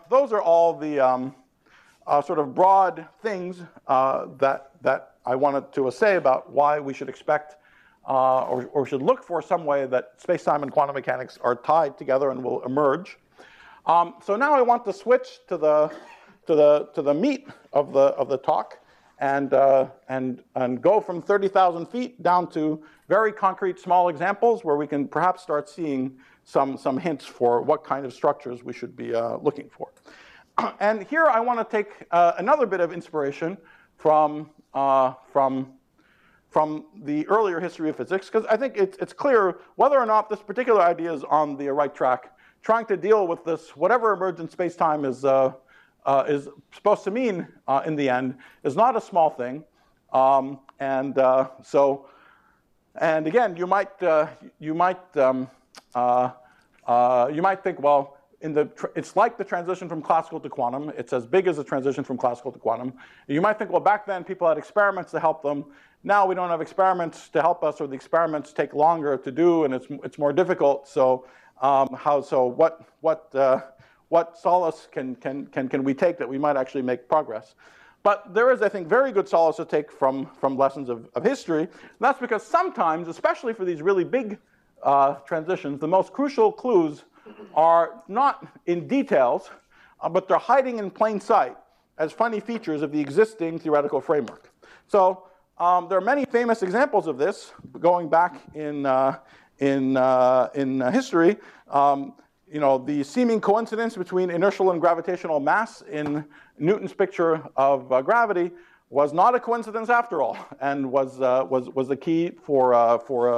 the sort of broad things that I wanted to say about why we should expect or should look for some way that space-time and quantum mechanics are tied together and will emerge. So now I want to switch to the to the meat of the talk and go from 30,000 feet down to very concrete small examples where we can perhaps start seeing some hints for what kind of structures we should be looking for. And here I want to take another bit of inspiration from the earlier history of physics, because I think it's clear whether or not this particular idea is on the right track. Trying to deal with this, whatever emergent space-time is supposed to mean in the end, is not a small thing. And again, you might think, well, it's like the transition from classical to quantum. It's as big as the transition from classical to quantum. You might think, well, back then people had experiments to help them. Now we don't have experiments to help us, or the experiments take longer to do, and it's more difficult. So what solace can we take that we might actually make progress? But there is, I think, very good solace to take from lessons of history. And that's because sometimes, especially for these really big transitions, the most crucial clues are not in details, but they're hiding in plain sight as funny features of the existing theoretical framework. So there are many famous examples of this going back in history. You know, the seeming coincidence between inertial and gravitational mass in Newton's picture of gravity was not a coincidence after all, and was the key for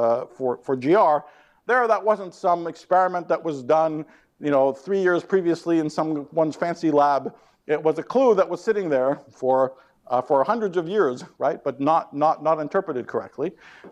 GR. There, that wasn't some experiment that was done, you know, 3 years previously in someone's fancy lab. It was a clue that was sitting there for hundreds of years, right? But not interpreted correctly.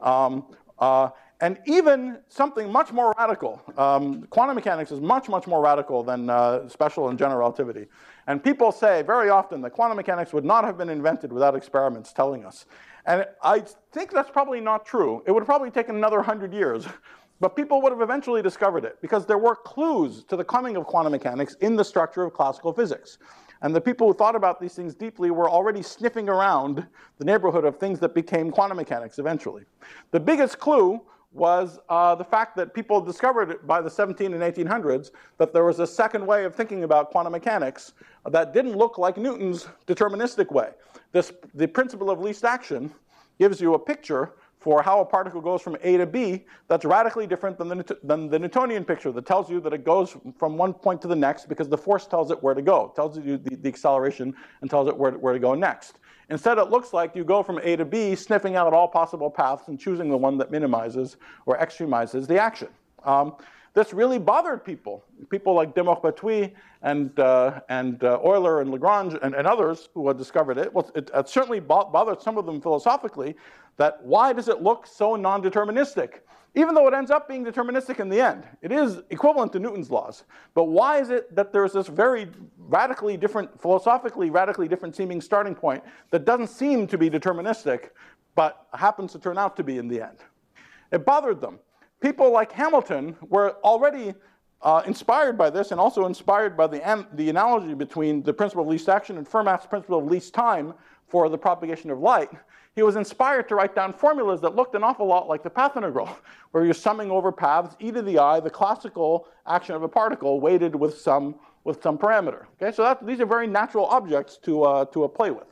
And even something much more radical. Quantum mechanics is much more radical than special and general relativity. And people say very often that quantum mechanics would not have been invented without experiments telling us. And I think that's probably not true. It would have probably taken another 100 years. But people would have eventually discovered it, because there were clues to the coming of quantum mechanics in the structure of classical physics. And the people who thought about these things deeply were already sniffing around the neighborhood of things that became quantum mechanics eventually. The biggest clue was the fact that people discovered by the 1700s and 1800s that there was a second way of thinking about quantum mechanics that didn't look like Newton's deterministic way. The principle of least action gives you a picture for how a particle goes from A to B that's radically different than the Newtonian picture that tells you that it goes from one point to the next because the force tells it where to go. It tells you the acceleration and tells it where to go next. Instead, it looks like you go from A to B, sniffing out all possible paths and choosing the one that minimizes or extremizes the action. This really bothered people like de Maupertuis and Euler and Lagrange and others who had discovered it. Well, it certainly bothered some of them philosophically, that why does it look so non-deterministic? Even though it ends up being deterministic in the end. It is equivalent to Newton's laws. But why is it that there's this very radically different, philosophically radically different seeming starting point that doesn't seem to be deterministic, but happens to turn out to be in the end? It bothered them. People like Hamilton were already inspired by this, and also inspired by the analogy between the principle of least action and Fermat's principle of least time for the propagation of light. He was inspired to write down formulas that looked an awful lot like the path integral, where you're summing over paths, e to the I, the classical action of a particle weighted with some parameter. Okay, so these are very natural objects to play with.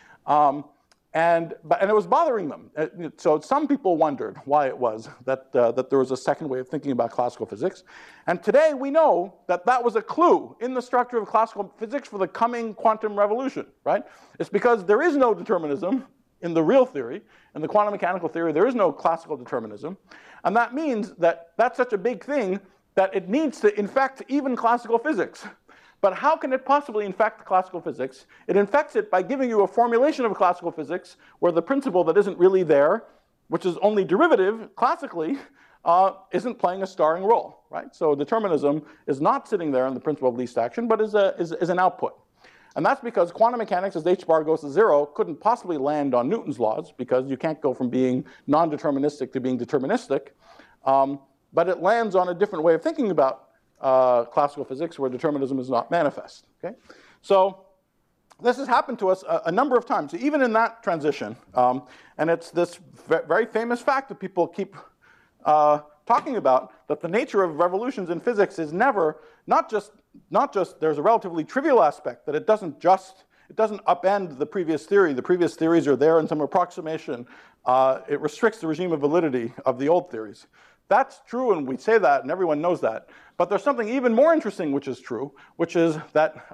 And it was bothering them. So some people wondered why it was that there was a second way of thinking about classical physics. And today we know that that was a clue in the structure of classical physics for the coming quantum revolution, right? It's because there is no determinism in the real theory. In the quantum mechanical theory, there is no classical determinism. And that means that that's such a big thing that it needs to infect even classical physics. But how can it possibly infect classical physics? It infects it by giving you a formulation of classical physics where the principle that isn't really there, which is only derivative classically, isn't playing a starring role, right? So determinism is not sitting there in the principle of least action, but is an output. And that's because quantum mechanics, as h bar goes to 0, couldn't possibly land on Newton's laws, because you can't go from being non-deterministic to being deterministic. But it lands on a different way of thinking about classical physics where determinism is not manifest. Okay? So this has happened to us a number of times, even in that transition. And it's this very famous fact that people keep talking about that the nature of revolutions in physics is never, not just there's a relatively trivial aspect, that it doesn't upend the previous theory. The previous theories are there in some approximation. It restricts the regime of validity of the old theories. That's true, and we say that, and everyone knows that. But there's something even more interesting which is true, which is that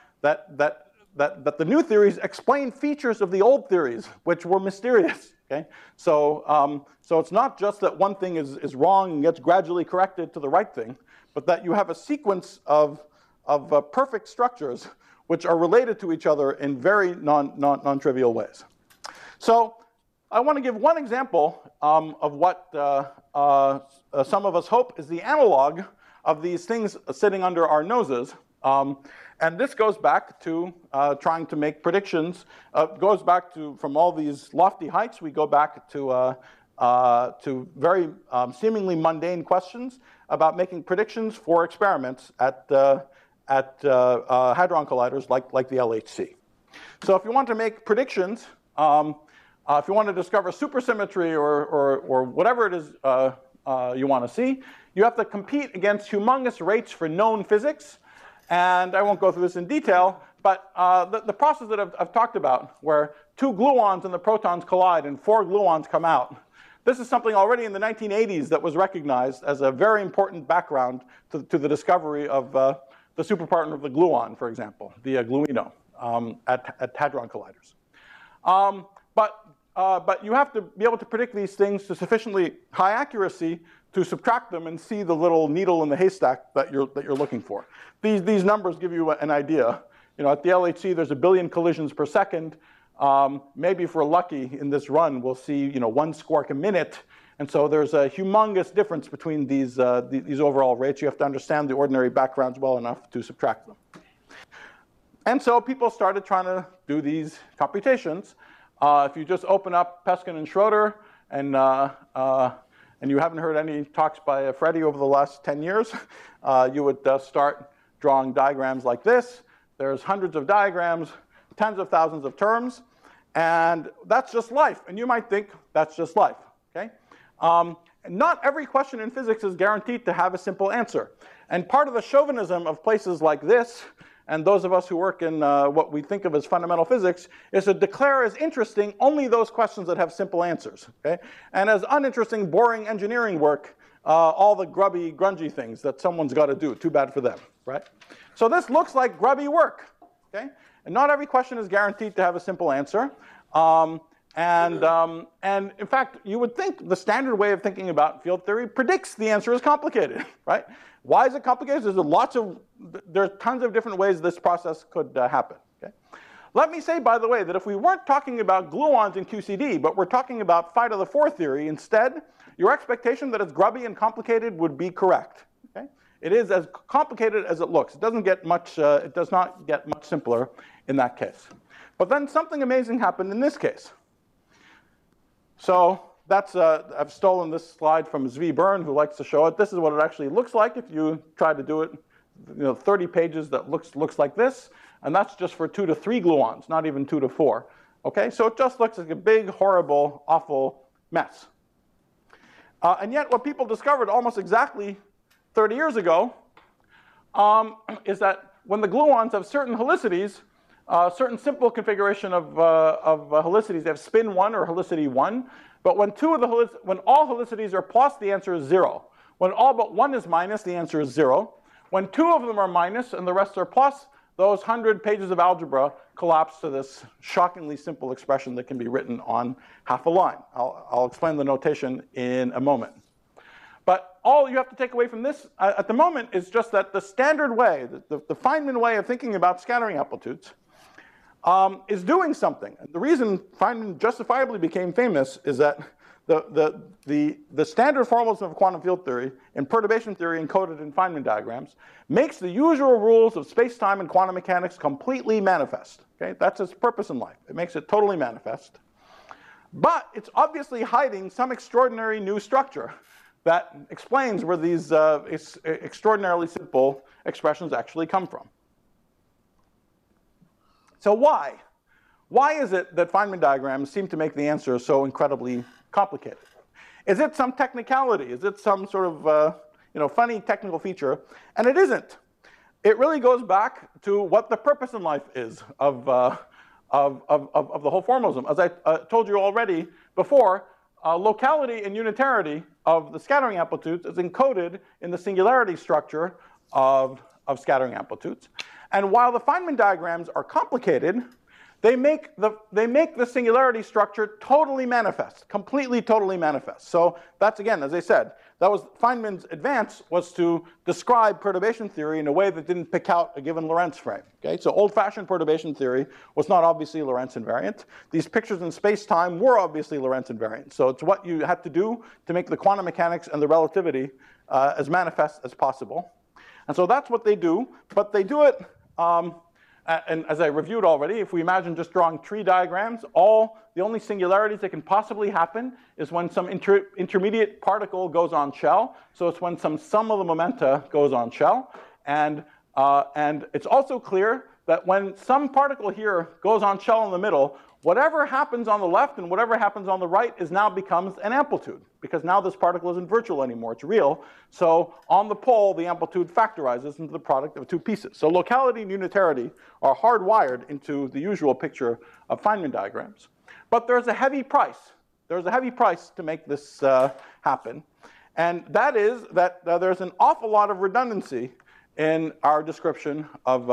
the new theories explain features of the old theories, which were mysterious. Okay? So it's not just that one thing is wrong and gets gradually corrected to the right thing, but that you have a sequence of perfect structures which are related to each other in very non-trivial ways. So I want to give one example of what some of us hope is the analog of these things sitting under our noses. And this goes back to trying to make predictions. Goes back to, from all these lofty heights, we go back to very seemingly mundane questions about making predictions for experiments at hadron colliders like the LHC. So if you want to make predictions, if you want to discover supersymmetry or whatever it is you want to see, you have to compete against humongous rates for known physics. And I won't go through this in detail, but the process that I've talked about, where 2 gluons and the protons collide and 4 gluons come out, this is something already in the 1980s that was recognized as a very important background to the discovery of the superpartner of the gluon, for example, the gluino at hadron colliders. But you have to be able to predict these things to sufficiently high accuracy to subtract them and see the little needle in the haystack that you're looking for. These numbers give you an idea. You know, at the LHC, there's 1 billion collisions per second. Maybe if we're lucky in this run, we'll see 1 squark a minute. And so there's a humongous difference between these overall rates. You have to understand the ordinary backgrounds well enough to subtract them. And so people started trying to do these computations. If you just open up Peskin and Schroeder, and you haven't heard any talks by Freddie over the last 10 years, you would start drawing diagrams like this. There's hundreds of diagrams, tens of thousands of terms, and that's just life. And you might think that's just life. Okay? Not every question in physics is guaranteed to have a simple answer. And part of the chauvinism of places like this, and those of us who work in what we think of as fundamental physics, is to declare as interesting only those questions that have simple answers. Okay? And as uninteresting, boring engineering work, all the grubby, grungy things that someone's got to do. Too bad for them, right? So this looks like grubby work. Okay? And not every question is guaranteed to have a simple answer. And in fact, you would think the standard way of thinking about field theory predicts the answer is complicated, right? Why is it complicated? There's tons of different ways this process could happen. Okay? Let me say, by the way, that if we weren't talking about gluons in QCD, but we're talking about phi to the 4 theory instead, your expectation that it's grubby and complicated would be correct. Okay? It is as complicated as it looks. It doesn't get much. It does not get much simpler in that case. But then something amazing happened in this case. So that's I've stolen this slide from Zvi Byrne, who likes to show it. This is what it actually looks like if you try to do it. 30 pages that looks like this, and that's just for 2 to 3 gluons, not even 2 to 4. Okay, so it just looks like a big, horrible, awful mess. And yet, what people discovered almost exactly 30 years ago is that when the gluons have certain helicities, certain simple configuration of helicities, they have spin 1 or helicity 1. But when all helicities are plus, the answer is 0. When all but 1 is minus, the answer is 0. When 2 of them are minus and the rest are plus, those 100 pages of algebra collapse to this shockingly simple expression that can be written on half a line. I'll explain the notation in a moment. But all you have to take away from this at the moment is just that the standard way, the Feynman way of thinking about scattering amplitudes, is doing something. The reason Feynman justifiably became famous is that the standard formalism of quantum field theory and perturbation theory encoded in Feynman diagrams makes the usual rules of space-time and quantum mechanics completely manifest. Okay? That's its purpose in life. It makes it totally manifest. But it's obviously hiding some extraordinary new structure that explains where these extraordinarily simple expressions actually come from. So why? Why is it that Feynman diagrams seem to make the answer so incredibly complicated? Is it some technicality? Is it some sort of funny technical feature? And it isn't. It really goes back to what the purpose in life is of the whole formalism. As I told you already before, locality and unitarity of the scattering amplitudes is encoded in the singularity structure of scattering amplitudes. And while the Feynman diagrams are complicated, they make the singularity structure totally manifest, completely totally manifest. So that's, again, as I said, that was Feynman's advance, was to describe perturbation theory in a way that didn't pick out a given Lorentz frame. Okay? So old-fashioned perturbation theory was not obviously Lorentz invariant. These pictures in space-time were obviously Lorentz invariant. So it's what you had to do to make the quantum mechanics and the relativity as manifest as possible. And so that's what they do, but they do it, and as I reviewed already, if we imagine just drawing tree diagrams, the only singularities that can possibly happen is when some intermediate particle goes on shell. So it's when some sum of the momenta goes on shell. And it's also clear that when some particle here goes on shell in the middle, whatever happens on the left and whatever happens on the right now becomes an amplitude, because now this particle isn't virtual anymore, it's real. So on the pole, the amplitude factorizes into the product of two pieces. So locality and unitarity are hardwired into the usual picture of Feynman diagrams. But there's a heavy price. There's a heavy price to make this happen. And that is that there's an awful lot of redundancy in our description of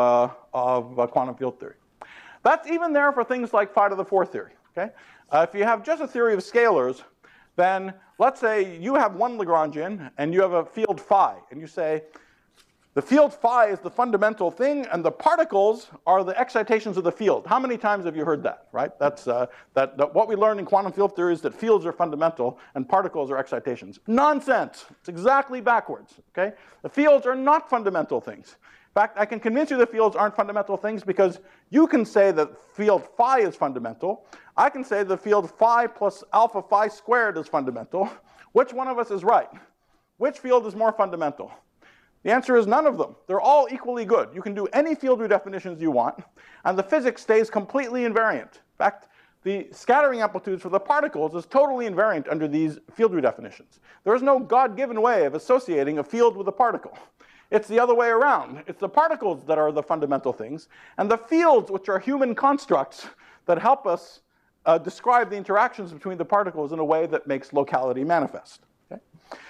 quantum field theory. That's even there for things like phi to the 4 theory. Okay? If you have just a theory of scalars, then let's say you have one Lagrangian and you have a field phi, and you say the field phi is the fundamental thing and the particles are the excitations of the field. How many times have you heard that, right? That's what we learned in quantum field theory is that fields are fundamental and particles are excitations. Nonsense. It's exactly backwards. Okay? The fields are not fundamental things. In fact, I can convince you that fields aren't fundamental things because you can say that field phi is fundamental. I can say the field phi plus alpha phi squared is fundamental. Which one of us is right? Which field is more fundamental? The answer is none of them. They're all equally good. You can do any field redefinitions you want, and the physics stays completely invariant. In fact, the scattering amplitudes for the particles is totally invariant under these field redefinitions. There is no God-given way of associating a field with a particle. It's the other way around. It's the particles that are the fundamental things, and the fields, which are human constructs that help us describe the interactions between the particles in a way that makes locality manifest. Okay?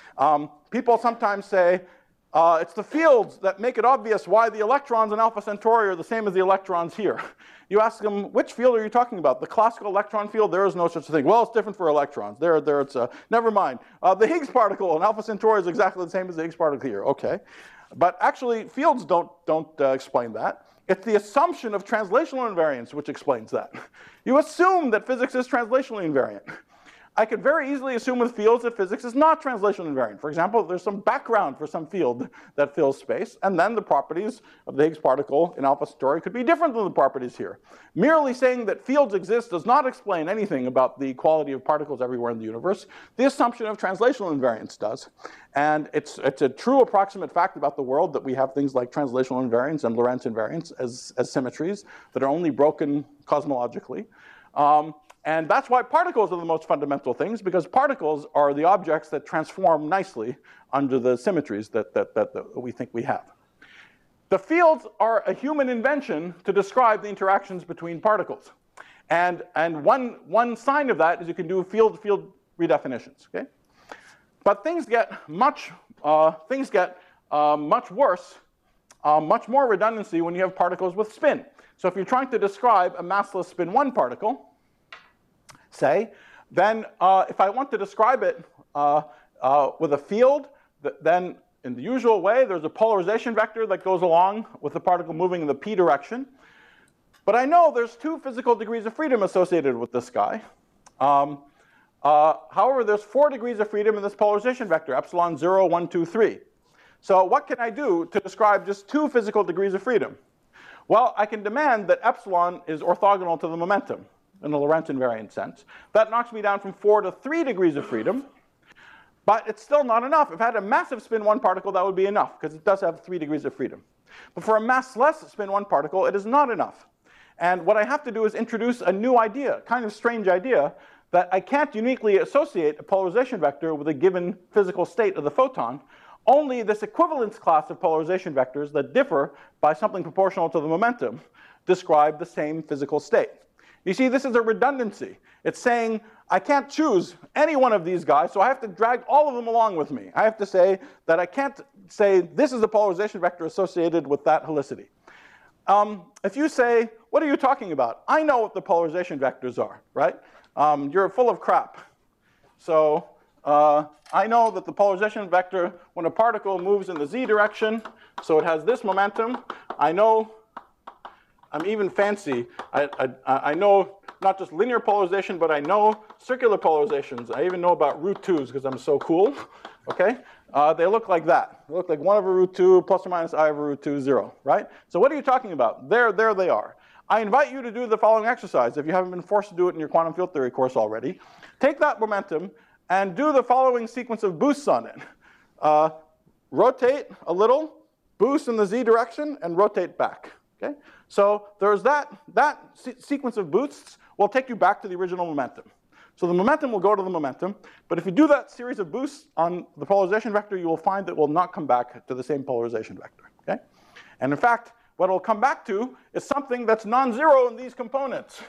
People sometimes say, it's the fields that make it obvious why the electrons in Alpha Centauri are the same as the electrons here. You ask them, which field are you talking about? The classical electron field? There is no such thing. Well, it's different for electrons. There it's never mind. The Higgs particle in Alpha Centauri is exactly the same as the Higgs particle here. Okay. But actually, fields don't explain that. It's the assumption of translational invariance which explains that. You assume that physics is translationally invariant. I could very easily assume with fields that physics is not translationally invariant. For example, there's some background for some field that fills space, and then the properties of the Higgs particle in Alpha Centauri could be different than the properties here. Merely saying that fields exist does not explain anything about the quality of particles everywhere in the universe. The assumption of translational invariance does. And it's a true approximate fact about the world that we have things like translational invariance and Lorentz invariance as symmetries that are only broken cosmologically. And that's why particles are the most fundamental things, because particles are the objects that transform nicely under the symmetries that we think we have. The fields are a human invention to describe the interactions between particles. And one sign of that is you can do field-to-field redefinitions. Okay? But things get much worse, much more redundancy when you have particles with spin. So if you're trying to describe a massless spin 1 particle, say, then if I want to describe it with a field, then in the usual way, there's a polarization vector that goes along with the particle moving in the p direction. But I know there's 2 physical degrees of freedom associated with this guy. However, there's 4 degrees of freedom in this polarization vector, epsilon 0, 1, 2, 3. So what can I do to describe just 2 physical degrees of freedom? Well, I can demand that epsilon is orthogonal to the momentum in the Lorentz invariant sense. That knocks me down from 4 to 3 degrees of freedom, but it's still not enough. If I had a massive spin 1 particle, that would be enough, because it does have 3 degrees of freedom. But for a massless spin 1 particle, it is not enough. And what I have to do is introduce a new idea, kind of strange idea, that I can't uniquely associate a polarization vector with a given physical state of the photon. Only this equivalence class of polarization vectors that differ by something proportional to the momentum describe the same physical state. You see, this is a redundancy. It's saying I can't choose any one of these guys, so I have to drag all of them along with me. I have to say that I can't say this is a polarization vector associated with that helicity. If you say, what are you talking about? I know what the polarization vectors are, right? You're full of crap. So I know that the polarization vector, when a particle moves in the z direction, so it has this momentum. I know, I'm even fancy. I know not just linear polarization, but I know circular polarizations. I even know about root 2s because I'm so cool, okay? They look like that. They look like 1 over root 2 plus or minus I over root 2, 0, right? So what are you talking about? There they are. I invite you to do the following exercise if you haven't been forced to do it in your quantum field theory course already. Take that momentum and do the following sequence of boosts on it. Rotate a little, boost in the z direction, and rotate back, okay? So there's that sequence of boosts will take you back to the original momentum. So the momentum will go to the momentum, but if you do that series of boosts on the polarization vector, you will find it will not come back to the same polarization vector, okay? And in fact, what it'll come back to is something that's non-zero in these components,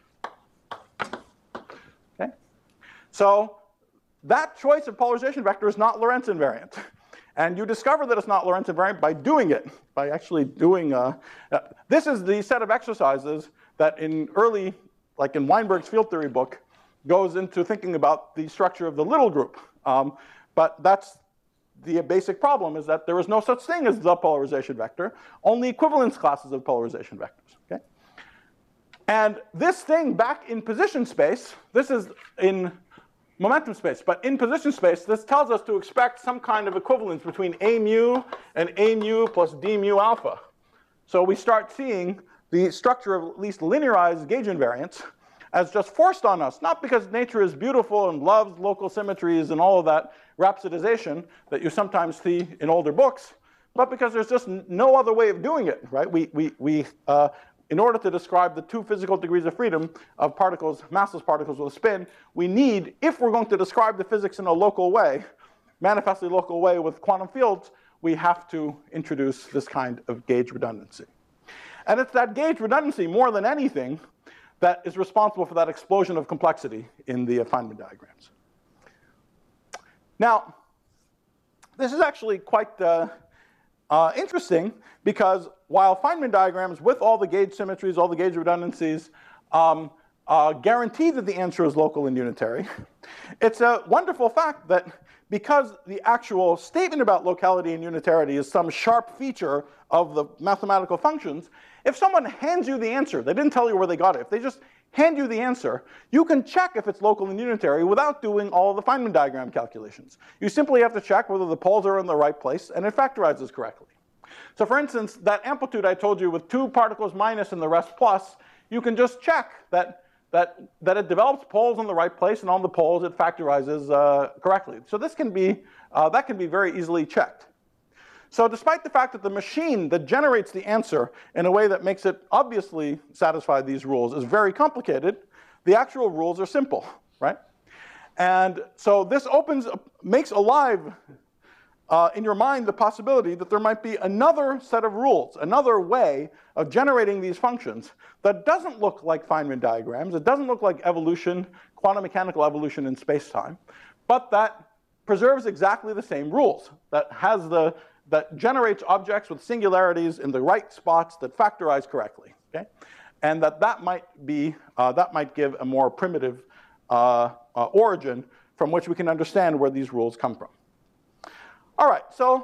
okay? So that choice of polarization vector is not Lorentz invariant. And you discover that it's not Lorentz invariant by doing it, by actually doing, this is the set of exercises that in early, like in Weinberg's field theory book, goes into thinking about the structure of the little group. But that's the basic problem, is that there is no such thing as the polarization vector, only equivalence classes of polarization vectors, okay? And this thing back in position space, this is in momentum space, but in position space, this tells us to expect some kind of equivalence between a mu and a mu plus d mu alpha. So we start seeing the structure of at least linearized gauge invariance as just forced on us, not because nature is beautiful and loves local symmetries and all of that rhapsodization that you sometimes see in older books, but because there's just no other way of doing it, right? In order to describe the 2 physical degrees of freedom of particles, massless particles with a spin, we need, if we're going to describe the physics in a local way, manifestly local way with quantum fields, we have to introduce this kind of gauge redundancy. And it's that gauge redundancy, more than anything, that is responsible for that explosion of complexity in the Feynman diagrams. Now, this is actually quite interesting, because while Feynman diagrams with all the gauge symmetries, all the gauge redundancies, guarantee that the answer is local and unitary, it's a wonderful fact that because the actual statement about locality and unitarity is some sharp feature of the mathematical functions, if someone hands you the answer, they didn't tell you where they got it, if they just hand you the answer, you can check if it's local and unitary without doing all the Feynman diagram calculations. You simply have to check whether the poles are in the right place and it factorizes correctly. So for instance, that amplitude I told you with 2 particles minus and the rest plus, you can just check that it develops poles in the right place, and on the poles it factorizes correctly. So this can be, that can be very easily checked. So despite the fact that the machine that generates the answer in a way that makes it obviously satisfy these rules is very complicated, the actual rules are simple, right? And so this makes alive in your mind the possibility that there might be another set of rules, another way of generating these functions that doesn't look like Feynman diagrams, it doesn't look like evolution, quantum mechanical evolution in space-time, but that preserves exactly the same rules, that generates objects with singularities in the right spots that factorize correctly, okay? And that might give a more primitive origin from which we can understand where these rules come from. All right, so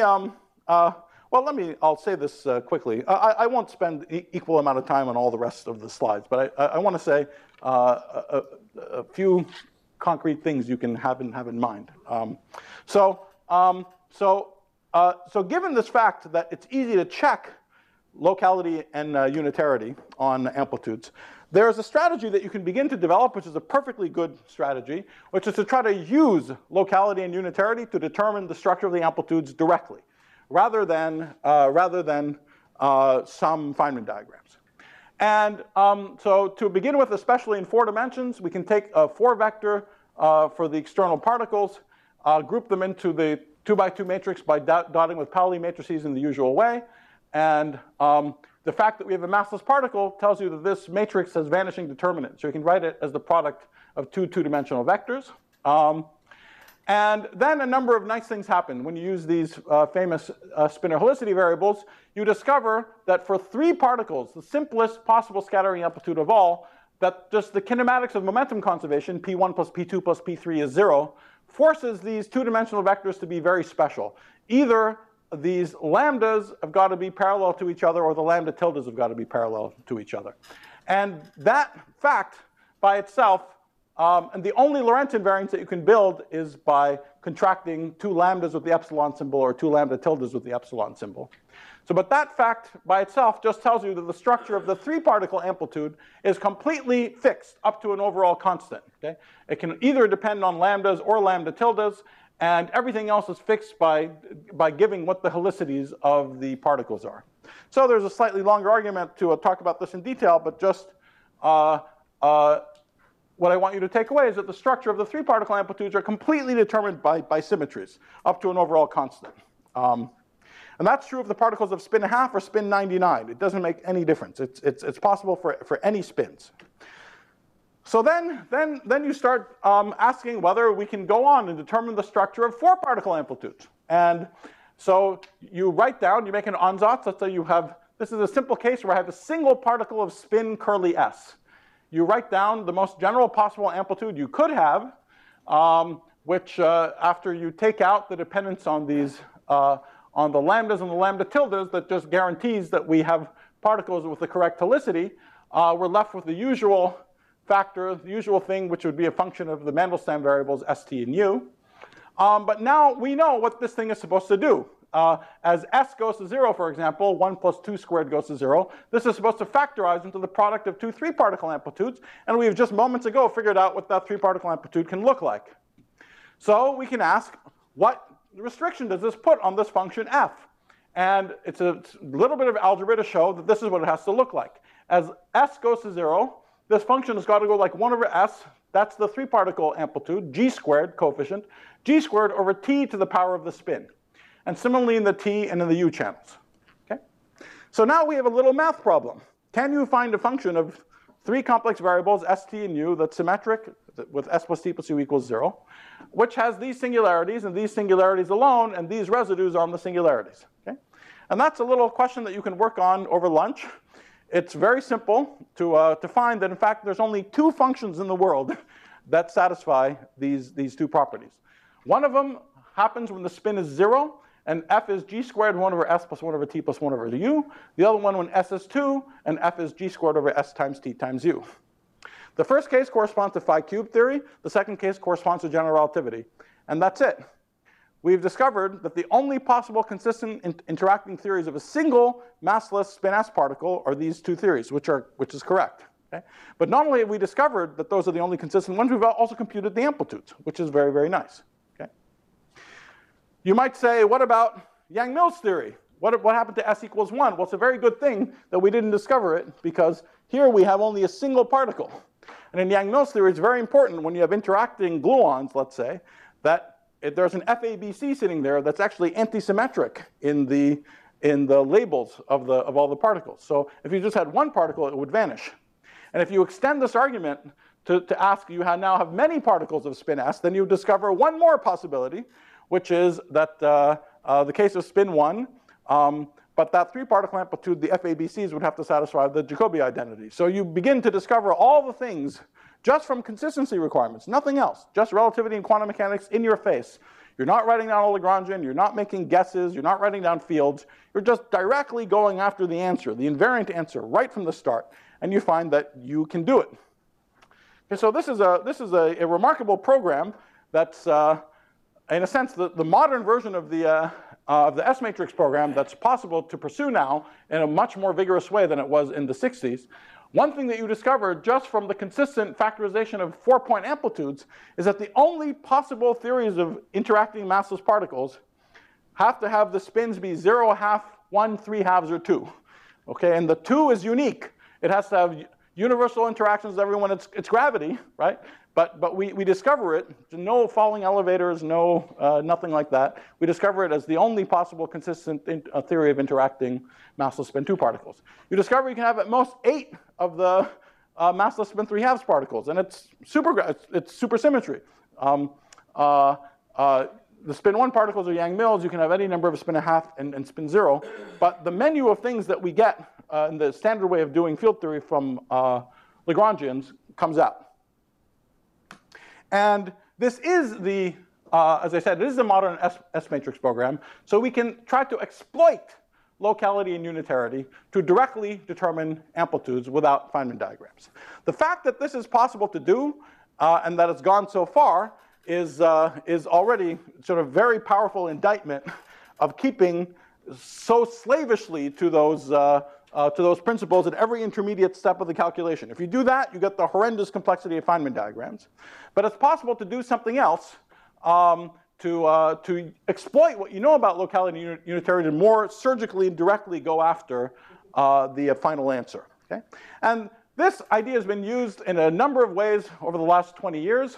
I'll say this quickly. I won't spend equal amount of time on all the rest of the slides, but I want to say a few concrete things you can have in mind. So given this fact that it's easy to check locality and unitarity on amplitudes, there is a strategy that you can begin to develop, which is a perfectly good strategy, which is to try to use locality and unitarity to determine the structure of the amplitudes directly, rather than some Feynman diagrams. And so to begin with, especially in 4 dimensions, we can take a 4 vector for the external particles, group them into the 2x2 matrix by dotting with Pauli matrices in the usual way. And the fact that we have a massless particle tells you that this matrix has vanishing determinant. So you can write it as the product of 2 two-dimensional vectors. And then a number of nice things happen when you use these famous spinor helicity variables. You discover that for 3 particles, the simplest possible scattering amplitude of all, that just the kinematics of momentum conservation, P1 plus P2 plus P3 is 0, forces these 2-dimensional vectors to be very special. Either these lambdas have got to be parallel to each other, or the lambda tildes have got to be parallel to each other. And that fact by itself, and the only Lorentz invariance that you can build is by contracting 2 lambdas with the epsilon symbol or 2 lambda tildes with the epsilon symbol. So, but that fact by itself just tells you that the structure of the 3-particle amplitude is completely fixed up to an overall constant. Okay? It can either depend on lambdas or lambda tildes, and everything else is fixed by giving what the helicities of the particles are. So there's a slightly longer argument to talk about this in detail, but just what I want you to take away is that the structure of the 3-particle amplitudes are completely determined by symmetries up to an overall constant. And that's true of the particles of spin 1/2 or spin 99. It doesn't make any difference. It's possible for any spins. So then you start asking whether we can go on and determine the structure of 4-particle amplitudes. And so you write down, you make an ansatz. Let's say you have, this is a simple case where I have a single particle of spin curly s. You write down the most general possible amplitude you could have, which after you take out the dependence on these, on the lambdas and the lambda tildes, that just guarantees that we have particles with the correct helicity, we're left with the usual factor, the usual thing, which would be a function of the Mandelstam variables st and u. But now we know what this thing is supposed to do. As s goes to 0, for example, 1 plus 2 squared goes to 0. This is supposed to factorize into the product of 2 3-particle amplitudes, and we've just moments ago figured out what that 3-particle amplitude can look like. So we can ask, what restriction does this put on this function f? And it's a little bit of algebra to show that this is what it has to look like. As s goes to 0, this function has got to go like 1 over s. That's the 3-particle amplitude, g squared coefficient, g squared over t to the power of the spin. And similarly in the t and in the u channels. Okay? So now we have a little math problem. Can you find a function of 3 complex variables, s, t, and u, that's symmetric with s plus t plus u equals 0, which has these singularities and these singularities alone, and these residues on the singularities? Okay? And that's a little question that you can work on over lunch. It's very simple to find that, in fact, there's only 2 functions in the world that satisfy these 2 properties. One of them happens when the spin is 0, and f is g squared 1 over s plus 1 over t plus 1 over u. The other one when s is 2, and f is g squared over s times t times u. The first case corresponds to phi cube theory. The second case corresponds to general relativity. And that's it. We've discovered that the only possible consistent interacting theories of a single massless spin s particle are these 2 theories, which is correct. Okay? But not only have we discovered that those are the only consistent ones, we've also computed the amplitudes, which is very, very nice. Okay? You might say, what about Yang-Mills theory? What happened to s equals 1? Well, it's a very good thing that we didn't discover it, because here we have only a single particle. And in Yang-Mills theory, it's very important when you have interacting gluons, let's say, that there's an FABC sitting there that's actually antisymmetric in the labels of all the particles. So if you just had one particle, it would vanish. And if you extend this argument to ask you now have many particles of spin s, then you discover one more possibility, which is that the case of spin 1, but that 3-particle amplitude, the FABCs would have to satisfy the Jacobi identity. So you begin to discover all the things just from consistency requirements, nothing else, just relativity and quantum mechanics in your face. You're not writing down a Lagrangian, you're not making guesses, you're not writing down fields, you're just directly going after the answer, the invariant answer, right from the start, and you find that you can do it. Okay, so this is a remarkable program that's, in a sense, the modern version of the S-matrix program that's possible to pursue now in a much more vigorous way than it was in the 60s. One thing that you discovered just from the consistent factorization of 4-point amplitudes is that the only possible theories of interacting massless particles have to have the spins be 0, 1/2, 1, 3/2, or 2. Okay, and the 2 is unique. It has to have universal interactions with everyone. It's gravity, right? But we discover it, no falling elevators, no nothing like that. We discover it as the only possible consistent theory of interacting massless spin 2 particles. You discover you can have at most 8 of the massless spin 3/2 particles, and it's supersymmetry. The spin 1 particles are Yang-Mills. You can have any number of spin 1/2 and spin 0. But the menu of things that we get in the standard way of doing field theory from Lagrangians comes out. And this is the, as I said, this is the modern S-matrix program. So we can try to exploit locality and unitarity to directly determine amplitudes without Feynman diagrams. The fact that this is possible to do and that it's gone so far is already sort of very powerful indictment of keeping so slavishly to those principles at every intermediate step of the calculation. If you do that, you get the horrendous complexity of Feynman diagrams. But it's possible to do something else to exploit what you know about locality and unitarity and more surgically and directly go after the final answer. Okay? And this idea has been used in a number of ways over the last 20 years.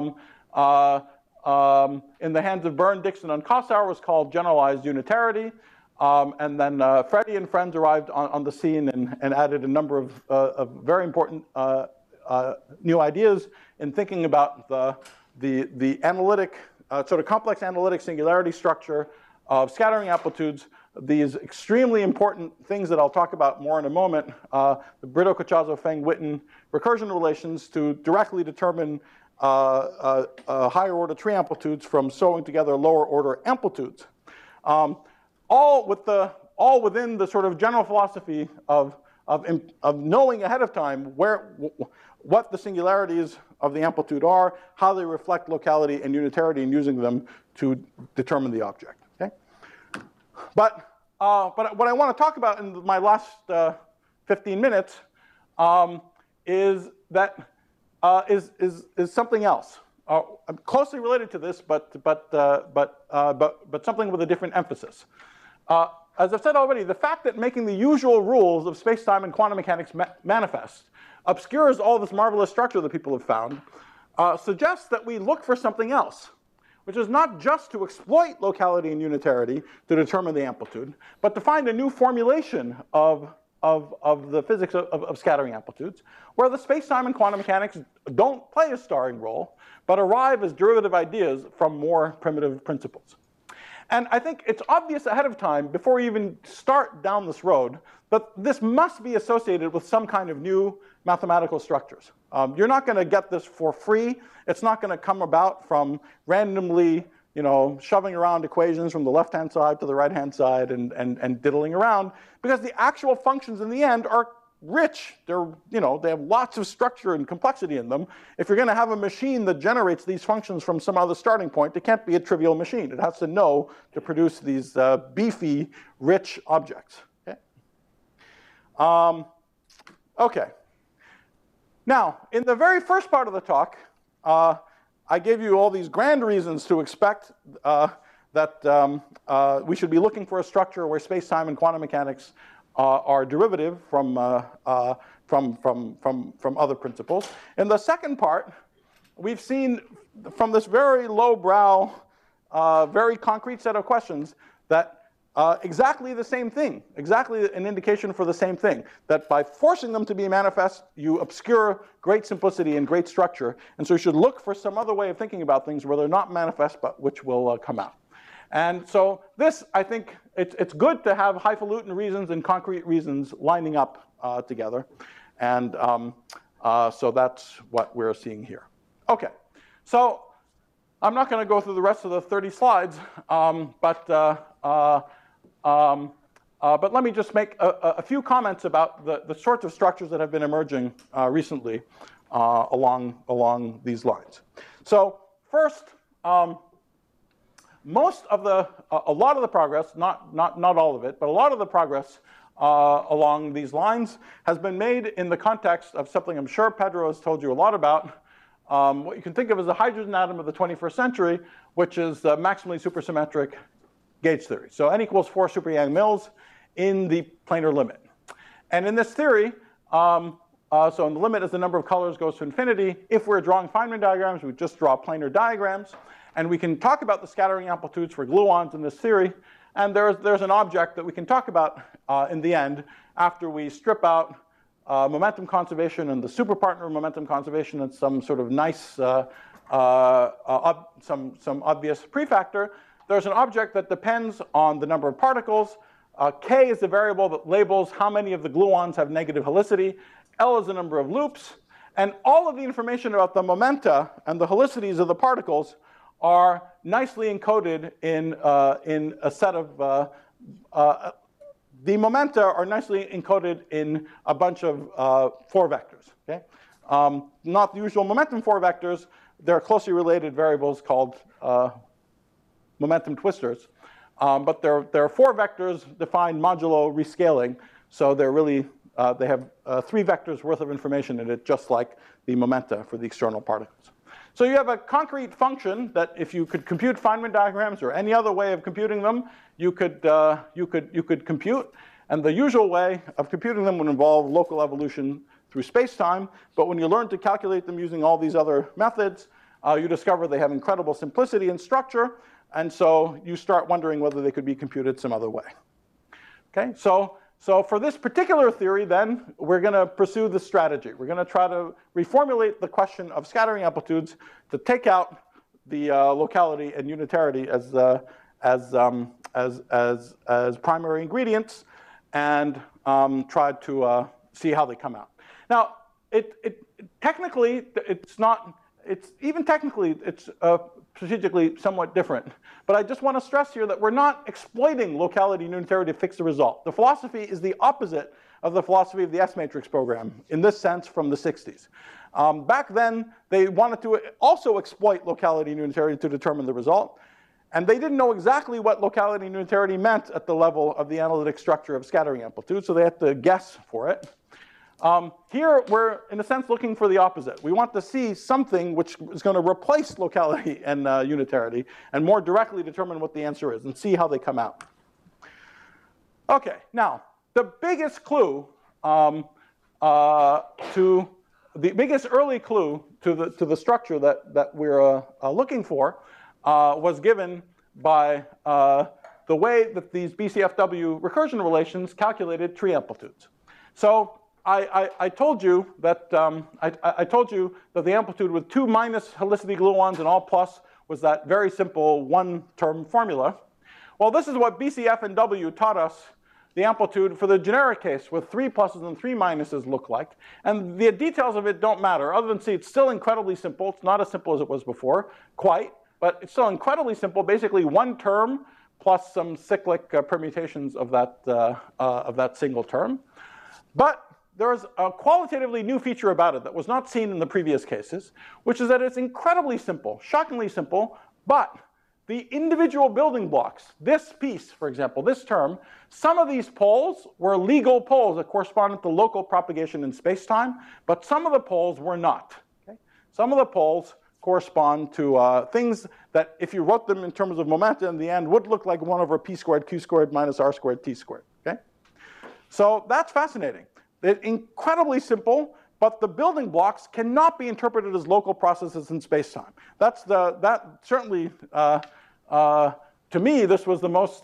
In the hands of Byrne, Dixon, and Kossauer was called generalized unitarity. And then Freddie and friends arrived on the scene and added a number of very important new ideas in thinking about the analytic, sort of complex analytic singularity structure of scattering amplitudes, these extremely important things that I'll talk about more in a moment, the Brito-Cochazo-Feng-Witten recursion relations to directly determine higher order tree amplitudes from sewing together lower order amplitudes. All within the sort of general philosophy of knowing ahead of time what the singularities of the amplitude are, how they reflect locality and unitarity, and using them to determine the object. Okay? But what I want to talk about in my last 15 minutes is something else, closely related to this, but something with a different emphasis. As I've said already, the fact that making the usual rules of space-time and quantum mechanics manifest obscures all this marvelous structure that people have found, suggests that we look for something else, which is not just to exploit locality and unitarity to determine the amplitude, but to find a new formulation of the physics of scattering amplitudes, where the space-time and quantum mechanics don't play a starring role, but arrive as derivative ideas from more primitive principles. And I think it's obvious ahead of time, before we even start down this road, that this must be associated with some kind of new mathematical structures. You're not going to get this for free. It's not going to come about from randomly, shoving around equations from the left-hand side to the right-hand side and diddling around, because the actual functions in the end are rich. They have lots of structure and complexity in them. If you're going to have a machine that generates these functions from some other starting point, it can't be a trivial machine. It has to know to produce these beefy, rich objects. Okay. Okay. Now, in the very first part of the talk, I gave you all these grand reasons to expect that we should be looking for a structure where space-time and quantum mechanics are derivative from other principles. In the second part, we've seen from this very lowbrow, very concrete set of questions that exactly the same thing, exactly an indication for the same thing, that by forcing them to be manifest, you obscure great simplicity and great structure. And so you should look for some other way of thinking about things where they're not manifest, but which will come out. And so this, I think, it's good to have highfalutin reasons and concrete reasons lining up together. And so that's what we're seeing here. OK, so I'm not going to go through the rest of the 30 slides, but let me just make a few comments about the sorts of structures that have been emerging recently along these lines. So first, a lot of the progress, not all of it, but a lot of the progress along these lines has been made in the context of something I'm sure Pedro has told you a lot about, what you can think of as the hydrogen atom of the 21st century, which is the maximally supersymmetric gauge theory. So n equals 4 super Yang-Mills in the planar limit. And in this theory, So in the limit as the number of colors goes to infinity, if we're drawing Feynman diagrams, we just draw planar diagrams. And we can talk about the scattering amplitudes for gluons in this theory. And there's an object that we can talk about in the end after we strip out momentum conservation and the superpartner momentum conservation and some sort of nice, some obvious prefactor. There's an object that depends on the number of particles. K is the variable that labels how many of the gluons have negative helicity. L is the number of loops. And all of the information about the momenta and the helicities of the particles are nicely encoded in a set of, the momenta are nicely encoded in a bunch of 4 vectors. Okay? Not the usual momentum 4 vectors. They're closely related variables called momentum twisters. But there are 4 vectors defined modulo rescaling. So they're really, they have 3 vectors worth of information in it, just like the momenta for the external particles. So you have a concrete function that if you could compute Feynman diagrams or any other way of computing them, you could compute. And the usual way of computing them would involve local evolution through space-time. But when you learn to calculate them using all these other methods, you discover they have incredible simplicity and structure. And so you start wondering whether they could be computed some other way. Okay, so for this particular theory, then, we're going to pursue this strategy. We're going to try to reformulate the question of scattering amplitudes to take out the locality and unitarity as primary ingredients and try to see how they come out. Now, technically, it's not. Even technically, it's strategically somewhat different. But I just want to stress here that we're not exploiting locality and unitarity to fix the result. The philosophy is the opposite of the philosophy of the S-matrix program, in this sense, from the 60s. Back then, they wanted to also exploit locality and unitarity to determine the result. And they didn't know exactly what locality and unitarity meant at the level of the analytic structure of scattering amplitude, so they had to guess for it. Here, we're, in a sense, looking for the opposite. We want to see something which is going to replace locality and unitarity and more directly determine what the answer is and see how they come out. OK, now, the biggest clue the biggest early clue to the structure that we're looking for was given by the way that these BCFW recursion relations calculated tree amplitudes. So I told you that the amplitude with 2 minus helicity gluons and all plus was that very simple 1-term formula. Well, this is what BCF and W taught us the amplitude for the generic case with 3 pluses and 3 minuses look like. And the details of it don't matter, other than see it's still incredibly simple. It's not as simple as it was before, quite, but it's still incredibly simple. Basically 1 term plus some cyclic permutations of that single term. But there's a qualitatively new feature about it that was not seen in the previous cases, which is that it's incredibly simple, shockingly simple, but the individual building blocks, this piece, for example, this term, some of these poles were legal poles that corresponded to local propagation in space-time, but some of the poles were not. Okay? Some of the poles correspond to things that, if you wrote them in terms of momenta in the end, would look like 1 over p squared q squared minus r squared t squared. Okay? So that's fascinating. It's incredibly simple, but the building blocks cannot be interpreted as local processes in space-time. That certainly, to me, this was the most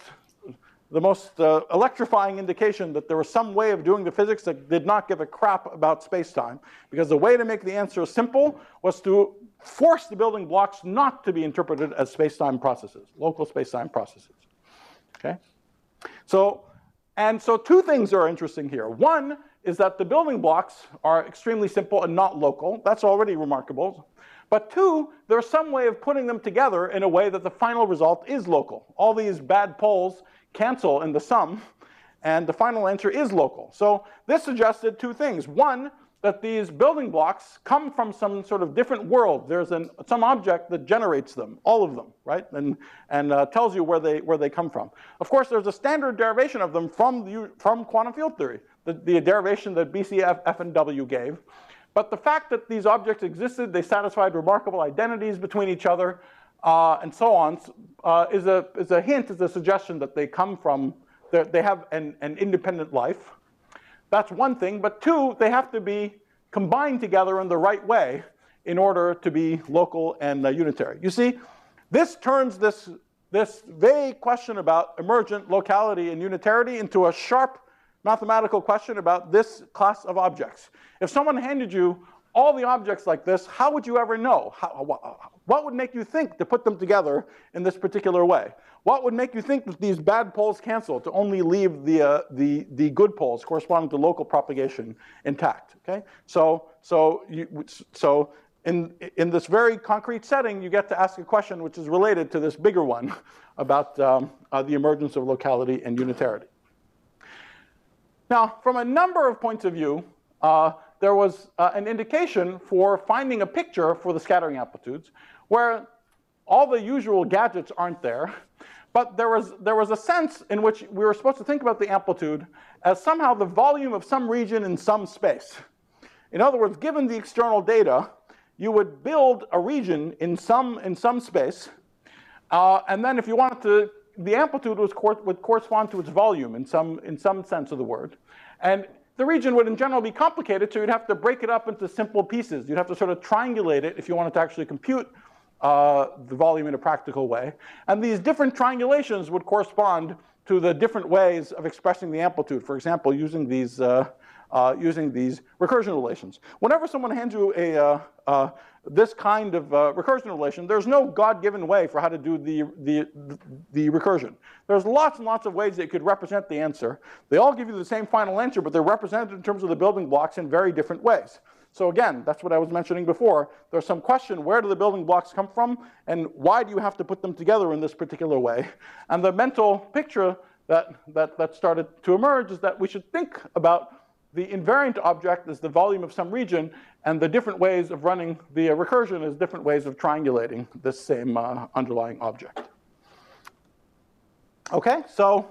electrifying indication that there was some way of doing the physics that did not give a crap about space-time, because the way to make the answer simple was to force the building blocks not to be interpreted as space-time processes, local space-time processes. Okay? So 2 things are interesting here. One is that the building blocks are extremely simple and not local. That's already remarkable. But 2, there's some way of putting them together in a way that the final result is local. All these bad poles cancel in the sum, and the final answer is local. So this suggested 2 things. One, that these building blocks come from some sort of different world. There's some object that generates them, all of them, right? And tells you where they come from. Of course, there's a standard derivation of them from quantum field theory, the derivation that BCF, F, and W gave. But the fact that these objects existed, they satisfied remarkable identities between each other, and so on, is a hint, is a suggestion that they come from, they have an independent life. That's one thing. But two, they have to be combined together in the right way in order to be local and unitary. You see, this turns this vague question about emergent locality and unitarity into a sharp mathematical question about this class of objects. If someone handed you all the objects like this, how would you ever know? What would make you think to put them together in this particular way? What would make you think that these bad poles cancel to only leave the good poles corresponding to local propagation intact? Okay, so in this very concrete setting, you get to ask a question which is related to this bigger one about the emergence of locality and unitarity. Now, from a number of points of view, there was an indication for finding a picture for the scattering amplitudes where all the usual gadgets aren't there, but there was a sense in which we were supposed to think about the amplitude as somehow the volume of some region in some space. In other words, given the external data, you would build a region in some space, and then if you wanted to, the amplitude would correspond to its volume in some sense of the word. And the region would in general be complicated, so you'd have to break it up into simple pieces. You'd have to sort of triangulate it if you wanted to actually compute the volume in a practical way. And these different triangulations would correspond to the different ways of expressing the amplitude. For example, using these recursion relations. Whenever someone hands you this kind of recursion relation, there's no God-given way for how to do the recursion. There's lots and lots of ways that you could represent the answer. They all give you the same final answer, but they're represented in terms of the building blocks in very different ways. So again, that's what I was mentioning before. There's some question, where do the building blocks come from, and why do you have to put them together in this particular way? And the mental picture that started to emerge is that we should think about the invariant object as the volume of some region, and the different ways of running the recursion as different ways of triangulating this same underlying object. Okay, so